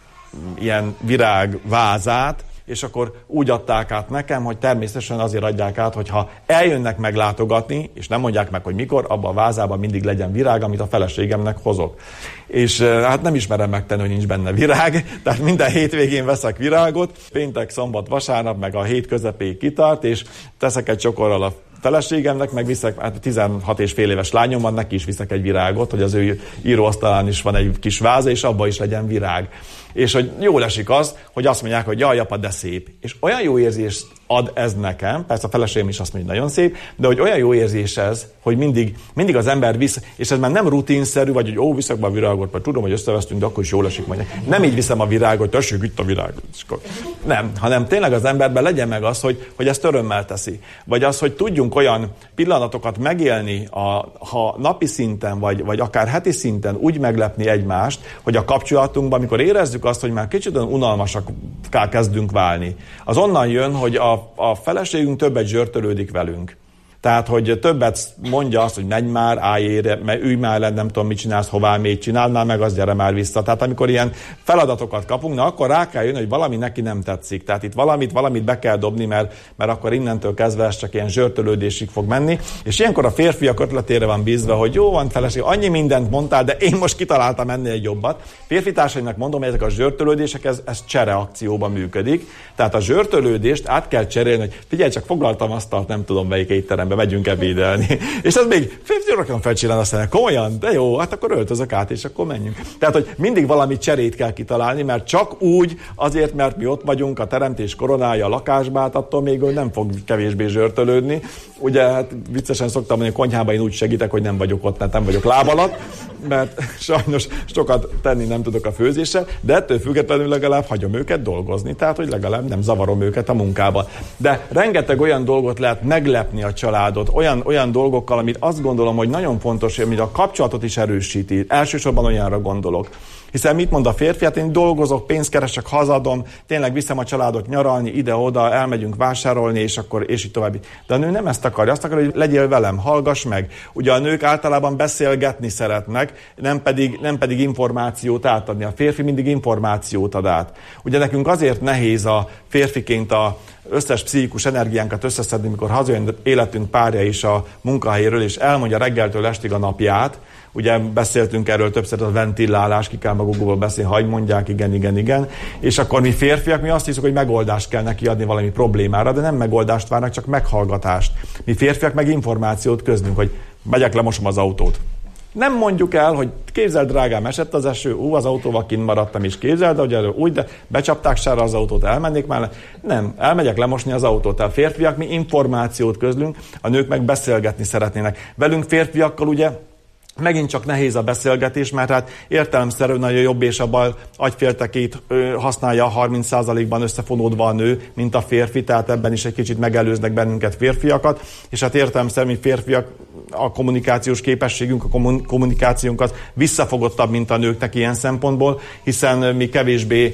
ilyen virágvázát, és akkor úgy adták át nekem, hogy természetesen azért adják át, hogyha eljönnek meglátogatni, és nem mondják meg, hogy mikor, abban a vázában mindig legyen virág, amit a feleségemnek hozok. És hát nem ismerem megtenni, hogy nincs benne virág, tehát minden hétvégén veszek virágot, péntek, szombat, vasárnap, meg a hét közepéig kitart, és teszek egy csokorral a feleségemnek, meg viszek, hát 16 és fél éves lányom van, neki is viszek egy virágot, hogy az ő íróasztalán is van egy kis váza, és abban is legyen virág. És hogy jól esik az, hogy azt mondják, hogy jaj, apa, de szép. És olyan jó érzést ad ez nekem, persze a feleségem is azt mondja, hogy nagyon szép, de hogy olyan jó érzés ez, hogy mindig az ember visz, és ez már nem rutinszerű, vagy hogy viszek be a virágot, mert tudom, hogy összevesztünk, de akkor is jól esik majd. Nem így viszem a virágot, tessék itt a virágot. Nem, hanem tényleg az emberben legyen meg az, hogy ezt örömmel teszi. Vagy az, hogy tudjunk olyan pillanatokat megélni, ha napi szinten, vagy akár heti szinten úgy meglepni egymást, hogy a kapcsolatunkban, amikor érezzük azt, hogy már kicsit unalmasakká kezdünk válni. Az onnan jön, hogy a feleségünk többet zsörtölődik velünk. Tehát, hogy többet mondja azt, hogy menj már, állj, ülj már le, nem tudom, mit csinálsz, hová mégy, csináld már meg, az gyere már vissza. Tehát amikor ilyen feladatokat kapunk, akkor rá kell jönni, hogy valami neki nem tetszik. Tehát itt valamit be kell dobni, mert akkor innentől kezdve ez csak ilyen zsörtölődésig fog menni. És ilyenkor a férfiak ötletére van bízva, hogy jó van, feleség, annyi mindent mondtál, de én most kitaláltam ennél egy jobbat. Férfi társaimnak mondom, hogy ezek a zsörtölődések, ez csereakcióban működik. Tehát a zsörtölődést át kell cserélni, hogy figyelj, csak foglaltam asztalt, nem tudom melyik étterembe, megyünk ebédelni. És az még rakjam felcsinálni, azt mondja, komolyan, de jó, hát akkor öltözök át, és akkor menjünk. Tehát, hogy mindig valami cserét kell kitalálni, mert csak úgy, azért, mert mi ott vagyunk, a teremtés koronája a lakásba, hát attól még ő nem fog kevésbé zsörtölődni. Ugye, hát viccesen szoktam mondani, a konyhában én úgy segítek, hogy nem vagyok ott, mert nem vagyok láb alatt, mert sajnos sokat tenni nem tudok a főzéssel, de ettől függetlenül legalább hagyom őket dolgozni, tehát, hogy legalább nem zavarom őket a munkában. De rengeteg olyan dolgot lehet meglepni a családot, olyan dolgokkal, amit azt gondolom, hogy nagyon fontos, hogy a kapcsolatot is erősíti. Elsősorban olyanra gondolok. Hiszen mit mond a férfi? Hát én dolgozok, pénzt keresek, hazadom, tényleg viszem a családot nyaralni, ide-oda, elmegyünk vásárolni, és így tovább. De a nő nem ezt akarja, azt akarja, hogy legyél velem, hallgass meg. Ugye a nők általában beszélgetni szeretnek, nem pedig információt átadni. A férfi mindig információt ad át. Ugye nekünk azért nehéz a férfiként a összes pszichikus energiánkat összeszedni, mikor hazajön életünk párja is a munkahelyéről, és elmondja reggeltől estig a napját. Ugye beszéltünk erről többször, a ventilálás, ki kell magukból beszélni, hagy mondják, igen. És akkor mi férfiak, mi azt hiszük, hogy megoldást kell neki adni valami problémára, de nem megoldást várnak, csak meghallgatást. Mi férfiak meg információt közlünk, hogy megyek, lemosom az autót. Nem mondjuk el, hogy képzeld, drágám, esett az eső, az autóval kint maradtam, és képzeld, hogy úgy, de becsapták sára az autót, elmennék már. Nem, elmegyek lemosni az autót. Tehát férfiak, mi információt közlünk, a nők meg beszélgetni szeretnének. Velünk férfiakkal ugye megint csak nehéz a beszélgetés, mert hát értelemszerűen nagyon jobb és a bal agyféltekét használja 30%-ban összefonódva a nő, mint a férfi, tehát ebben is egy kicsit megelőznek bennünket férfiakat, és hát értelemszerűen mi férfiak a kommunikációs képességünk, a kommunikációnk az visszafogottabb, mint a nőknek ilyen szempontból, hiszen mi kevésbé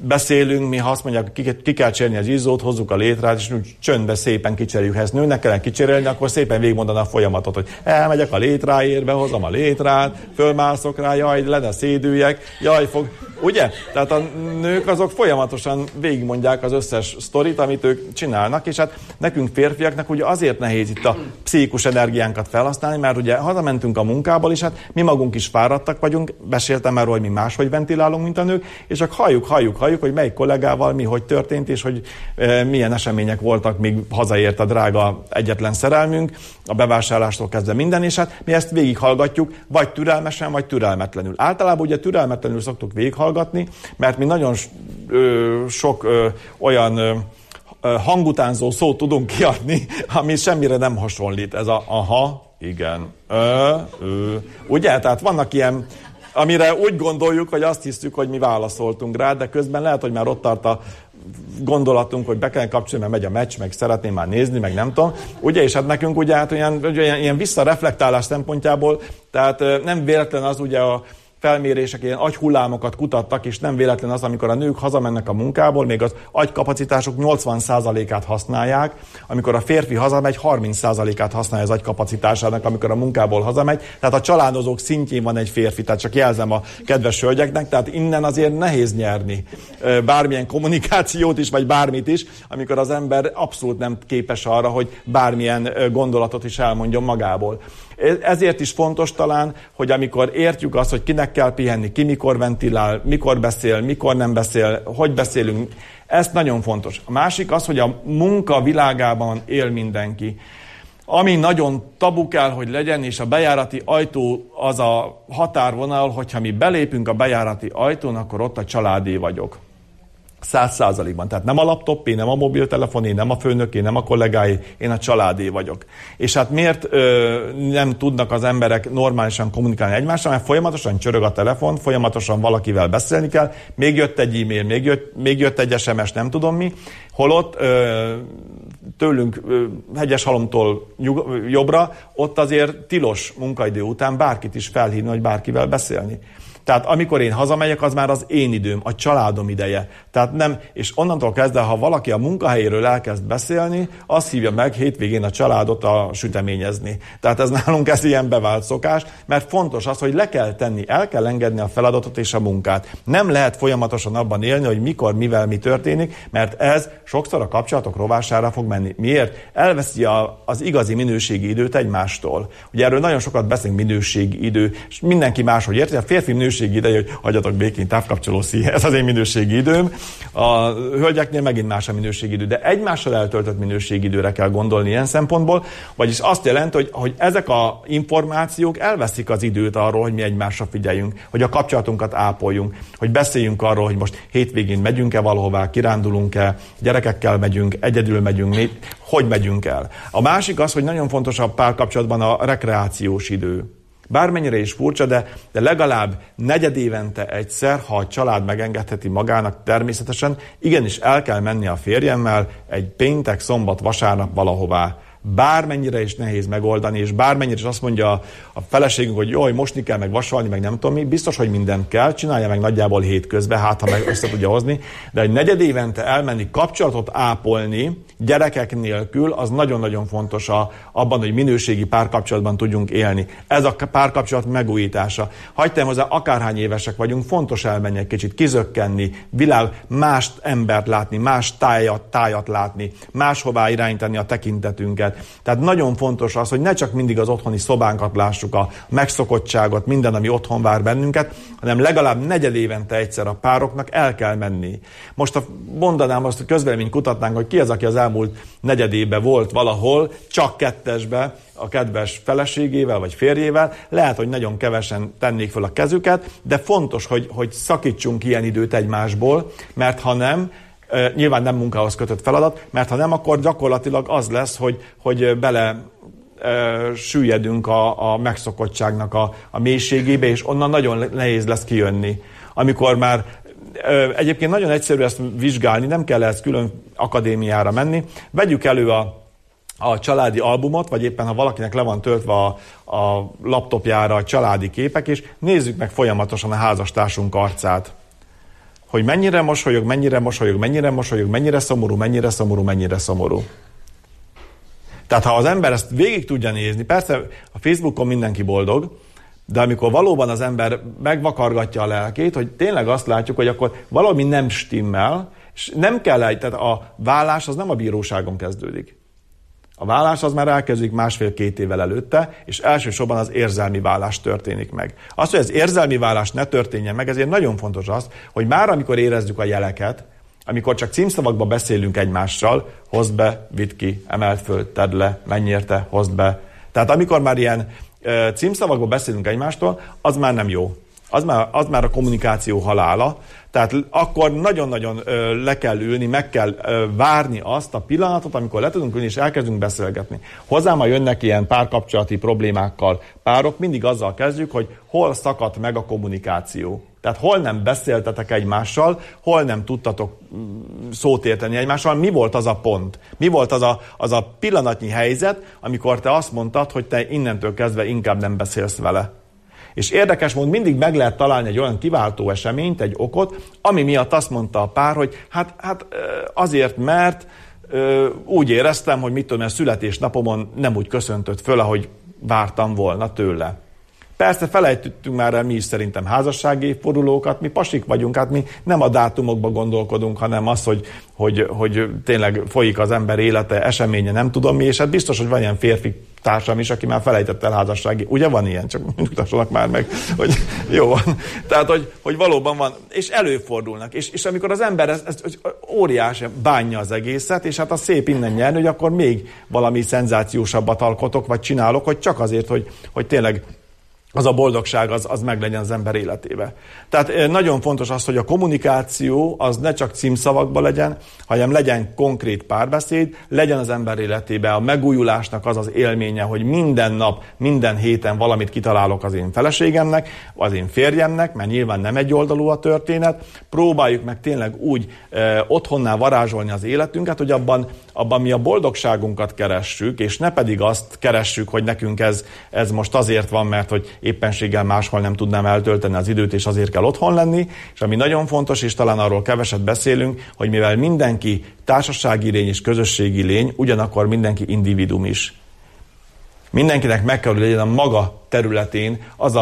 beszélünk, mi ha azt mondják, ki kell cserélni az izzót, hozzuk a létrát, és úgy csöndbe szépen kicseréljük. Ha ezt nőnek kellene kicserélni, akkor szépen végigmondaná a folyamatot, hogy elmegyek a létráért, behozom a létrát, fölmászok rá, jaj, lenne szédüljek, jaj, ugye? Tehát a nők azok folyamatosan végigmondják az összes sztorit, amit ők csinálnak, és hát nekünk férfiaknak ugye azért nehéz itt a pszichikus energiánkat felhasználni, mert ugye hazamentünk a munkából, és hát mi magunk is fáradtak vagyunk, beszéltem erről, hogy mi máshogy ventilálunk, mint a nők, és csak halljuk, hogy melyik kollégával mi hogy történt, és hogy milyen események voltak, míg hazaért a drága egyetlen szerelmünk, a bevásárlástól kezdve minden, és hát mi ezt végighallgatjuk, vagy türelmesen, vagy türelmetlenül. Általában ugye türelmetlenül szoktuk végighallgatni, mert mi nagyon sok olyan hangutánzó szót tudunk kiadni, ami semmire nem hasonlít. Ez a aha, igen, ugye? Tehát vannak ilyen, amire úgy gondoljuk, hogy azt hiszük, hogy mi válaszoltunk rá, de közben lehet, hogy már ott tart a gondolatunk, hogy be kell kapcsolni, mert megy a meccs, meg szeretném már nézni, meg nem tudom. Ugye, és hát nekünk ugye hát ilyen visszareflektálás szempontjából, tehát nem véletlen az ugye a felmérések ilyen agyhullámokat kutattak, és nem véletlen az, amikor a nők hazamennek a munkából, még az agykapacitásuk 80%-át használják, amikor a férfi hazamegy, 30%-át használja az agykapacitásának, amikor a munkából hazamegy. Tehát a családozók szintjén van egy férfi, tehát csak jelzem a kedves hölgyeknek, tehát innen azért nehéz nyerni bármilyen kommunikációt is, vagy bármit is, amikor az ember abszolút nem képes arra, hogy bármilyen gondolatot is elmondjon magából. Ezért is fontos talán, hogy amikor értjük azt, hogy kinek kell pihenni, ki mikor ventilál, mikor beszél, mikor nem beszél, hogy beszélünk, ez nagyon fontos. A másik az, hogy a munka világában él mindenki. Ami nagyon tabu kell, hogy legyen, és a bejárati ajtó az a határvonal, hogyha mi belépünk a bejárati ajtón, akkor ott a családé vagyok. 100%-ban. Tehát nem a laptopé, nem a mobiltelefoné, nem a főnöké, nem a kollégái, én a családé vagyok. És hát miért nem tudnak az emberek normálisan kommunikálni egymással? Mert folyamatosan csörög a telefon, folyamatosan valakivel beszélni kell, még jött egy e-mail, még jött egy SMS, nem tudom mi, holott tőlünk Hegyeshalomtól jobbra, ott azért tilos munkaidő után bárkit is felhívni, hogy bárkivel beszélni. Tehát amikor én hazamegyek, az már az én időm, a családom ideje. Tehát nem, és onnantól kezdve, ha valaki a munkahelyéről elkezd beszélni, azt hívja meg hétvégén a családot a süteményezni. Tehát ez nálunk ez ilyen bevált szokás, mert fontos az, hogy le kell tenni, el kell engedni a feladatot és a munkát. Nem lehet folyamatosan abban élni, hogy mikor, mivel, mi történik, mert ez sokszor a kapcsolatok rovására fog menni. Miért? Elveszi az igazi minőségi időt egymástól. Ugye erről nagyon sokat beszélünk, minőségi idő, és mindenki máshogy érti. A férfi minőségi ideje, hogy hagyjatok békén, távkapcsoló szíj, ez az én minőségi időm. A hölgyeknél megint más a minőségi idő, de egymással eltöltött minőségi időre kell gondolni ilyen szempontból, vagyis azt jelenti, hogy ezek a információk elveszik az időt arról, hogy mi egymásra figyeljünk, hogy a kapcsolatunkat ápoljunk, hogy beszéljünk arról, hogy most hétvégén megyünk-e valahová, kirándulunk-e, gyerekekkel megyünk, egyedül megyünk, hogy megyünk el. A másik az, hogy nagyon fontos a párkapcsolatban a rekreációs idő. Bármennyire is furcsa, de legalább negyedévente egyszer, ha a család megengedheti magának, természetesen igenis el kell menni a férjemmel egy péntek, szombat, vasárnap valahová. Bármennyire is nehéz megoldani, és bármennyire is azt mondja a feleségünk, hogy jaj, mosni kell, meg vasalni, meg nem tudom mi, biztos, hogy mindent kell, csinálja meg nagyjából hétközben, hát ha meg össze tudja hozni, de egy negyedévente elmenni, kapcsolatot ápolni, gyerekek nélkül, az nagyon-nagyon fontos abban, hogy minőségi párkapcsolatban tudjunk élni. Ez a párkapcsolat megújítása. Hagytam hozzá, akárhány évesek vagyunk, fontos elmenni egy kicsit, kizökkenni, más embert látni, más tájat látni, máshová irányítani a tekintetünket. Tehát nagyon fontos az, hogy ne csak mindig az otthoni szobánkat lássuk, a megszokottságot, minden, ami otthon vár bennünket, hanem legalább negyedévente egyszer a pároknak el kell menni. Most mondanám azt, hogy közvéleményt kutatnánk, hogy ki az, aki az elmúlt negyedében volt valahol, csak kettesbe, a kedves feleségével vagy férjével, lehet, hogy nagyon kevesen tennék fel a kezüket, de fontos, hogy szakítsunk ilyen időt egymásból, mert ha nem, nyilván nem munkához kötött feladat, mert ha nem, akkor gyakorlatilag az lesz, hogy bele süllyedünk a megszokottságnak a mélységébe, és onnan nagyon nehéz lesz kijönni. Amikor már egyébként nagyon egyszerű ezt vizsgálni, nem kell ehhez külön akadémiára menni. Vegyük elő a családi albumot, vagy éppen ha valakinek le van töltve a laptopjára a családi képek, és nézzük meg folyamatosan a házastársunk arcát. hogy mennyire mosolyog, mennyire szomorú. Tehát ha az ember ezt végig tudja nézni, persze a Facebookon mindenki boldog, de amikor valóban az ember megvakargatja a lelkét, hogy tényleg azt látjuk, hogy akkor valami nem stimmel, és nem kell, tehát a vállás az nem a bíróságon kezdődik. A vállás az már elkezdődik 1,5-2 évvel előtte, és elsősorban az érzelmi vállás történik meg. Az, hogy az érzelmi vállás ne történjen meg, ezért nagyon fontos az, hogy már amikor érezzük a jeleket, amikor csak címszavakban beszélünk egymással, hozd be, vidd ki, emeld föl, tedd le, menj érte, hozd be. Tehát amikor már ilyen címszavakban beszélünk egymástól, az már nem jó. Az már a kommunikáció halála. Tehát akkor nagyon-nagyon le kell ülni, meg kell várni azt a pillanatot, amikor le tudunk ülni és elkezdünk beszélgetni. Hozzám, ha jönnek ilyen párkapcsolati problémákkal párok, mindig azzal kezdjük, hogy hol szakadt meg a kommunikáció. Tehát hol nem beszéltetek egymással, hol nem tudtatok szót érteni egymással, mi volt az a pont? Mi volt az a pillanatnyi helyzet, amikor te azt mondtad, hogy te innentől kezdve inkább nem beszélsz vele? És érdekes módon mindig meg lehet találni egy olyan kiváltó eseményt, egy okot, ami miatt azt mondta a pár, hogy hát azért, mert úgy éreztem, hogy mit tudom, a születésnapomon nem úgy köszöntött föl, ahogy vártam volna tőle. Persze felejtettünk már el mi is szerintem házassági évfordulókat, mi pasik vagyunk, hát mi nem a dátumokba gondolkodunk, hanem az, hogy tényleg folyik az ember élete, eseménye, nem tudom mi, és hát biztos, hogy van ilyen férfi társam is, aki már felejtett el házassági. Ugye van ilyen? Csak mutassanak már meg, hogy jó van. Tehát, hogy valóban van, és előfordulnak. És amikor az ember ez óriási bánja az egészet, és hát az szép innen nyerni, hogy akkor még valami szenzációsabbat alkotok, vagy csinálok, hogy csak azért, hogy tényleg az a boldogság az meglegyen az ember életébe. Tehát nagyon fontos az, hogy a kommunikáció az ne csak címszavakban legyen, hanem legyen konkrét párbeszéd, legyen az ember életébe a megújulásnak az élménye, hogy minden nap, minden héten valamit kitalálok az én feleségemnek, az én férjemnek, mert nyilván nem egyoldalú a történet. Próbáljuk meg tényleg úgy otthonná varázsolni az életünket, hogy abban mi a boldogságunkat keressük, és ne pedig azt keressük, hogy nekünk ez most azért van, mert hogy éppenséggel máshol nem tudnám eltölteni az időt, és azért kell otthon lenni, és ami nagyon fontos, és talán arról keveset beszélünk, hogy mivel mindenki társasági lény és közösségi lény, ugyanakkor mindenki individuum is. Mindenkinek meg kell, hogy legyen a maga területén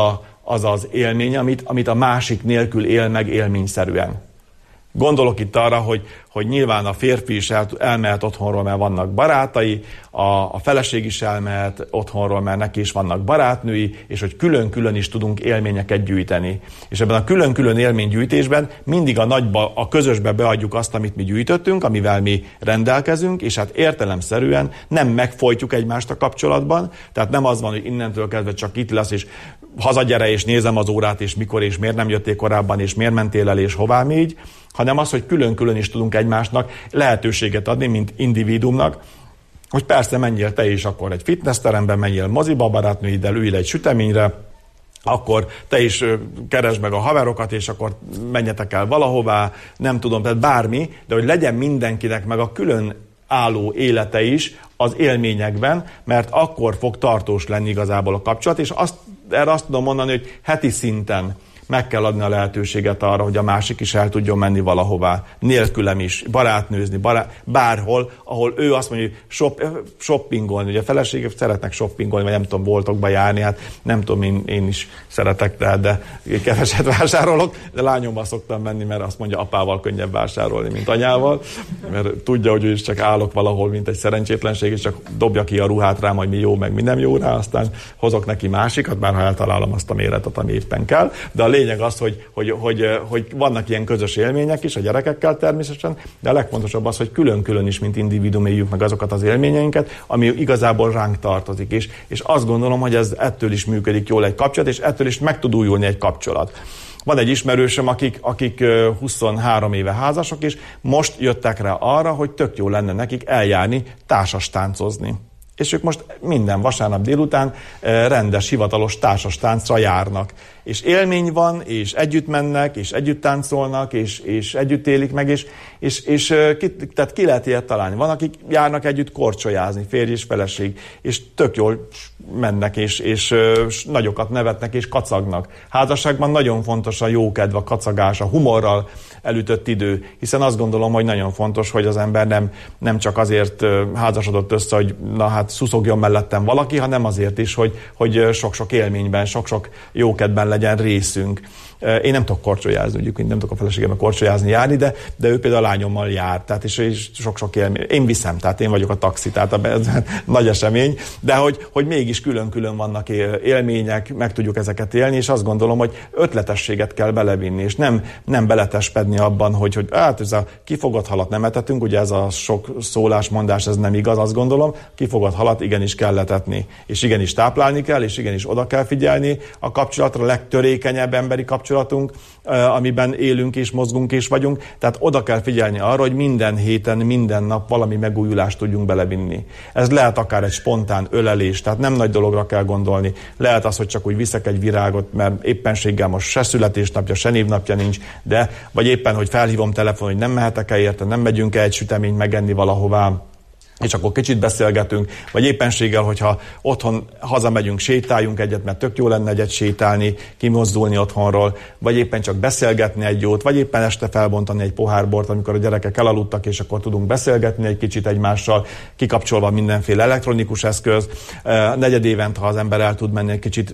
az élmény, amit a másik nélkül él meg élményszerűen. Gondolok itt arra, hogy nyilván a férfi is elmehet otthonról, mert vannak barátai, a feleség is elmehet otthonról, mert neki is vannak barátnői, és hogy külön-külön is tudunk élményeket gyűjteni. És ebben a külön-külön élménygyűjtésben mindig a közösbe beadjuk azt, amit mi gyűjtöttünk, amivel mi rendelkezünk, és hát értelemszerűen nem megfojtjuk egymást a kapcsolatban, tehát nem az van, hogy innentől kezdve csak itt lesz, és hazagyere, és nézem az órát, és mikor, és miért nem jöttél korábban, és miért mentél el, és hová még, hanem az, hogy külön-külön is tudunk egymásnak lehetőséget adni, mint individuumnak, hogy persze menjél te is akkor egy fitnessteremben, menjél moziba barátnőiddel, ülj egy süteményre, akkor te is keresd meg a haverokat, és akkor menjetek el valahová, nem tudom, tehát bármi, de hogy legyen mindenkinek meg a külön álló élete is az élményekben, mert akkor fog tartós lenni igazából a kapcsolat, és erre azt tudom mondani, hogy heti szinten meg kell adni a lehetőséget arra, hogy a másik is el tudjon menni valahová, nélkülem is, barátnőzni, bárhol, ahol ő azt mondja, hogy shoppingolni. Ugye a feleségek szeretnek shoppingolni, vagy nem tudom, boltokba járni, hát nem tudom, én is szeretek, de keveset vásárolok, de lányommal szoktam menni, mert azt mondja, apával könnyebb vásárolni, mint anyával, mert tudja, hogy ő is csak állok valahol, mint egy szerencsétlenség, és csak dobja ki a ruhát rám, hogy mi jó, meg mi nem jó rá, aztán hozok neki másikat, bár ha eltalálom azt a méretet, ami éppen kell, de a lényeg az, hogy vannak ilyen közös élmények is a gyerekekkel természetesen, de a legfontosabb az, hogy külön-külön is, mint individuum éljük meg azokat az élményeinket, ami igazából ránk tartozik is. És azt gondolom, hogy ez ettől is működik jól egy kapcsolat, és ettől is meg tud újulni egy kapcsolat. Van egy ismerősöm, akik 23 éve házasok, és most jöttek rá arra, hogy tök jó lenne nekik eljárni társas táncozni. És ők most minden vasárnap délután rendes, hivatalos társas táncra járnak. és élmény van, és együtt mennek, és együtt táncolnak, és együtt élik meg, tehát ki lehet ilyet találni. Van, akik járnak együtt korcsolyázni, férj és feleség, és tök jól mennek, és nagyokat nevetnek, és kacagnak. Házasságban nagyon fontos a jókedv, a kacagás, a humorral elütött idő, hiszen azt gondolom, hogy nagyon fontos, hogy az ember nem csak azért házasodott össze, hogy na hát szuszogjon mellettem valaki, hanem azért is, hogy sok-sok élményben, sok-sok jókedben legyen részünk. Én nem tudok korcsolyázni, mondjuk, én nem tudok a feleségemmel korcsolyázni, járni, de ő például a lányommal jár, tehát és sok-sok élmény. Én viszem, tehát én vagyok a taxi, tehát ez nagy esemény, de hogy mégis külön-külön vannak élmények, meg tudjuk ezeket élni, és azt gondolom, hogy ötletességet kell belevinni, és nem beletespedni abban, hogy hát ez a kifogott halat nem etetünk, ugye ez a sok szólásmondás, ez nem igaz, azt gondolom, kifogott halat igenis kell letetni, és igenis táplálni kell, és igenis oda kell figyelni a kapcsolatra, a legtörékenyebb emberi kapcsolatunk, amiben élünk és mozgunk és vagyunk, tehát oda kell figyelni arra, hogy minden héten, minden nap valami megújulást tudjunk belevinni. Ez lehet akár egy spontán ölelés, tehát nem nagy dologra kell gondolni. Lehet az, hogy csak úgy viszek egy virágot, mert éppenséggel most se születésnapja, se névnapja nincs, vagy éppen, hogy felhívom telefon, hogy nem mehetek-e érte, nem megyünk-e egy süteményt megenni valahová, és akkor kicsit beszélgetünk, vagy éppenséggel, hogyha otthon hazamegyünk, sétáljunk egyet, mert tök jó lenne egyet sétálni, kimozdulni otthonról, vagy éppen csak beszélgetni egy jót, vagy éppen este felbontani egy pohár bort, amikor a gyerekek elaludtak, és akkor tudunk beszélgetni egy kicsit egymással, kikapcsolva mindenféle elektronikus eszköz. Negyedévent, ha az ember el tud menni egy kicsit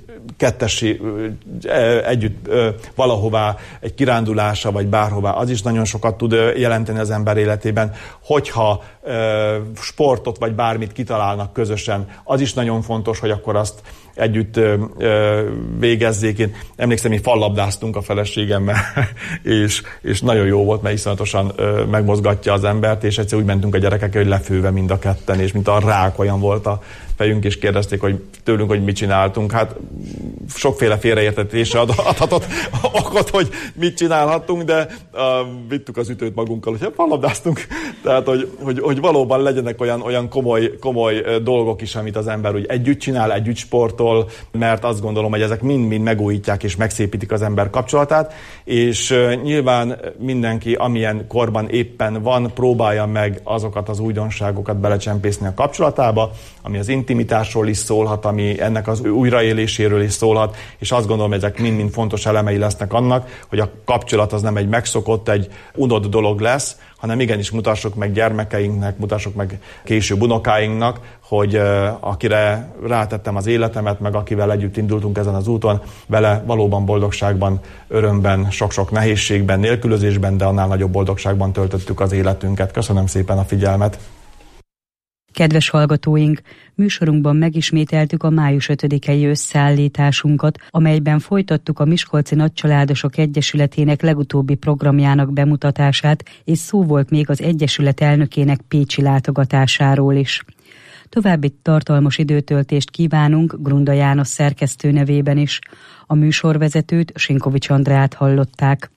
együtt valahová, egy kirándulásra, vagy bárhová, az is nagyon sokat tud jelenteni az ember életében. Hogyha sportot vagy bármit kitalálnak közösen, az is nagyon fontos, hogy akkor azt együtt végezzék. Én emlékszem, mi fallabdáztunk a feleségemmel, és nagyon jó volt, mert iszonyatosan megmozgatja az embert, és egyszer úgy mentünk a gyerekekkel, hogy lefőve mind a ketten, és mint a rák, olyan volt a fejünk, és kérdezték tőlünk, hogy mit csináltunk. Hát sokféle félreértetésre adhatott okot, hogy mit csinálhattunk, de vittük az ütőt magunkkal, hogy fallabdáztunk. Tehát, hogy valóban legyenek olyan komoly dolgok is, amit az ember úgy együtt csinál, együtt sportol, mert azt gondolom, hogy ezek mind-mind megújítják és megszépítik az ember kapcsolatát, és nyilván mindenki, amilyen korban éppen van, próbálja meg azokat az újdonságokat belecsempészni a kapcsolatába, ami az intimitásról is szólhat, ami ennek az újraéléséről is szólhat, és azt gondolom, hogy ezek mind-mind fontos elemei lesznek annak, hogy a kapcsolat az nem egy megszokott, egy unott dolog lesz, hanem igenis mutassuk meg gyermekeinknek, mutassuk meg később unokáinknak, hogy akire rátettem az életemet, meg akivel együtt indultunk ezen az úton, vele valóban boldogságban, örömben, sok-sok nehézségben, nélkülözésben, de annál nagyobb boldogságban töltöttük az életünket. Köszönöm szépen a figyelmet! Kedves hallgatóink, műsorunkban megismételtük a május 5-i összeállításunkat, amelyben folytattuk a Miskolci Nagycsaládosok Egyesületének legutóbbi programjának bemutatását, és szó volt még az Egyesület elnökének pécsi látogatásáról is. További tartalmas időtöltést kívánunk Grunda János szerkesztő nevében is. A műsorvezetőt, Sinkovics Andrát hallották.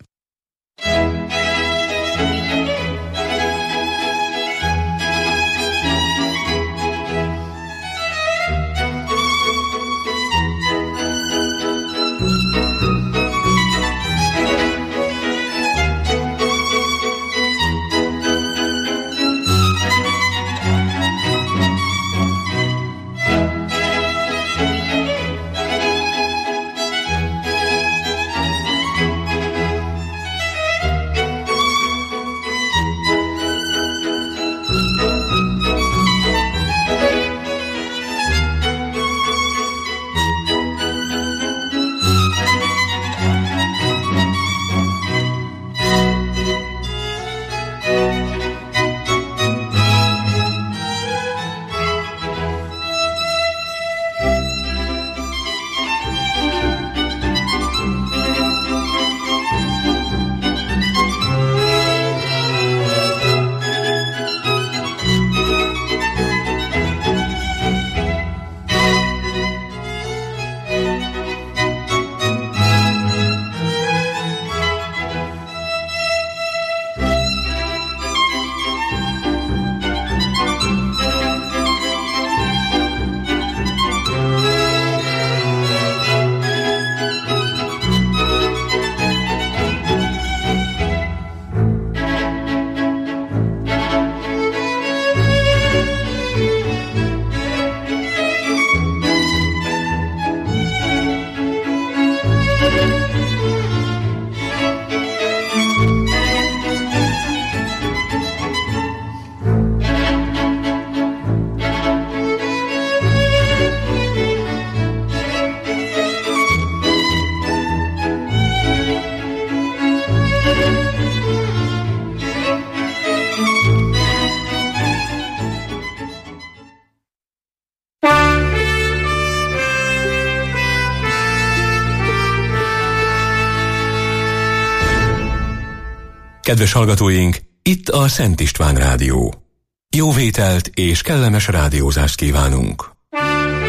Kedves hallgatóink, itt a Szent István Rádió. Jó vételt és kellemes rádiózást kívánunk!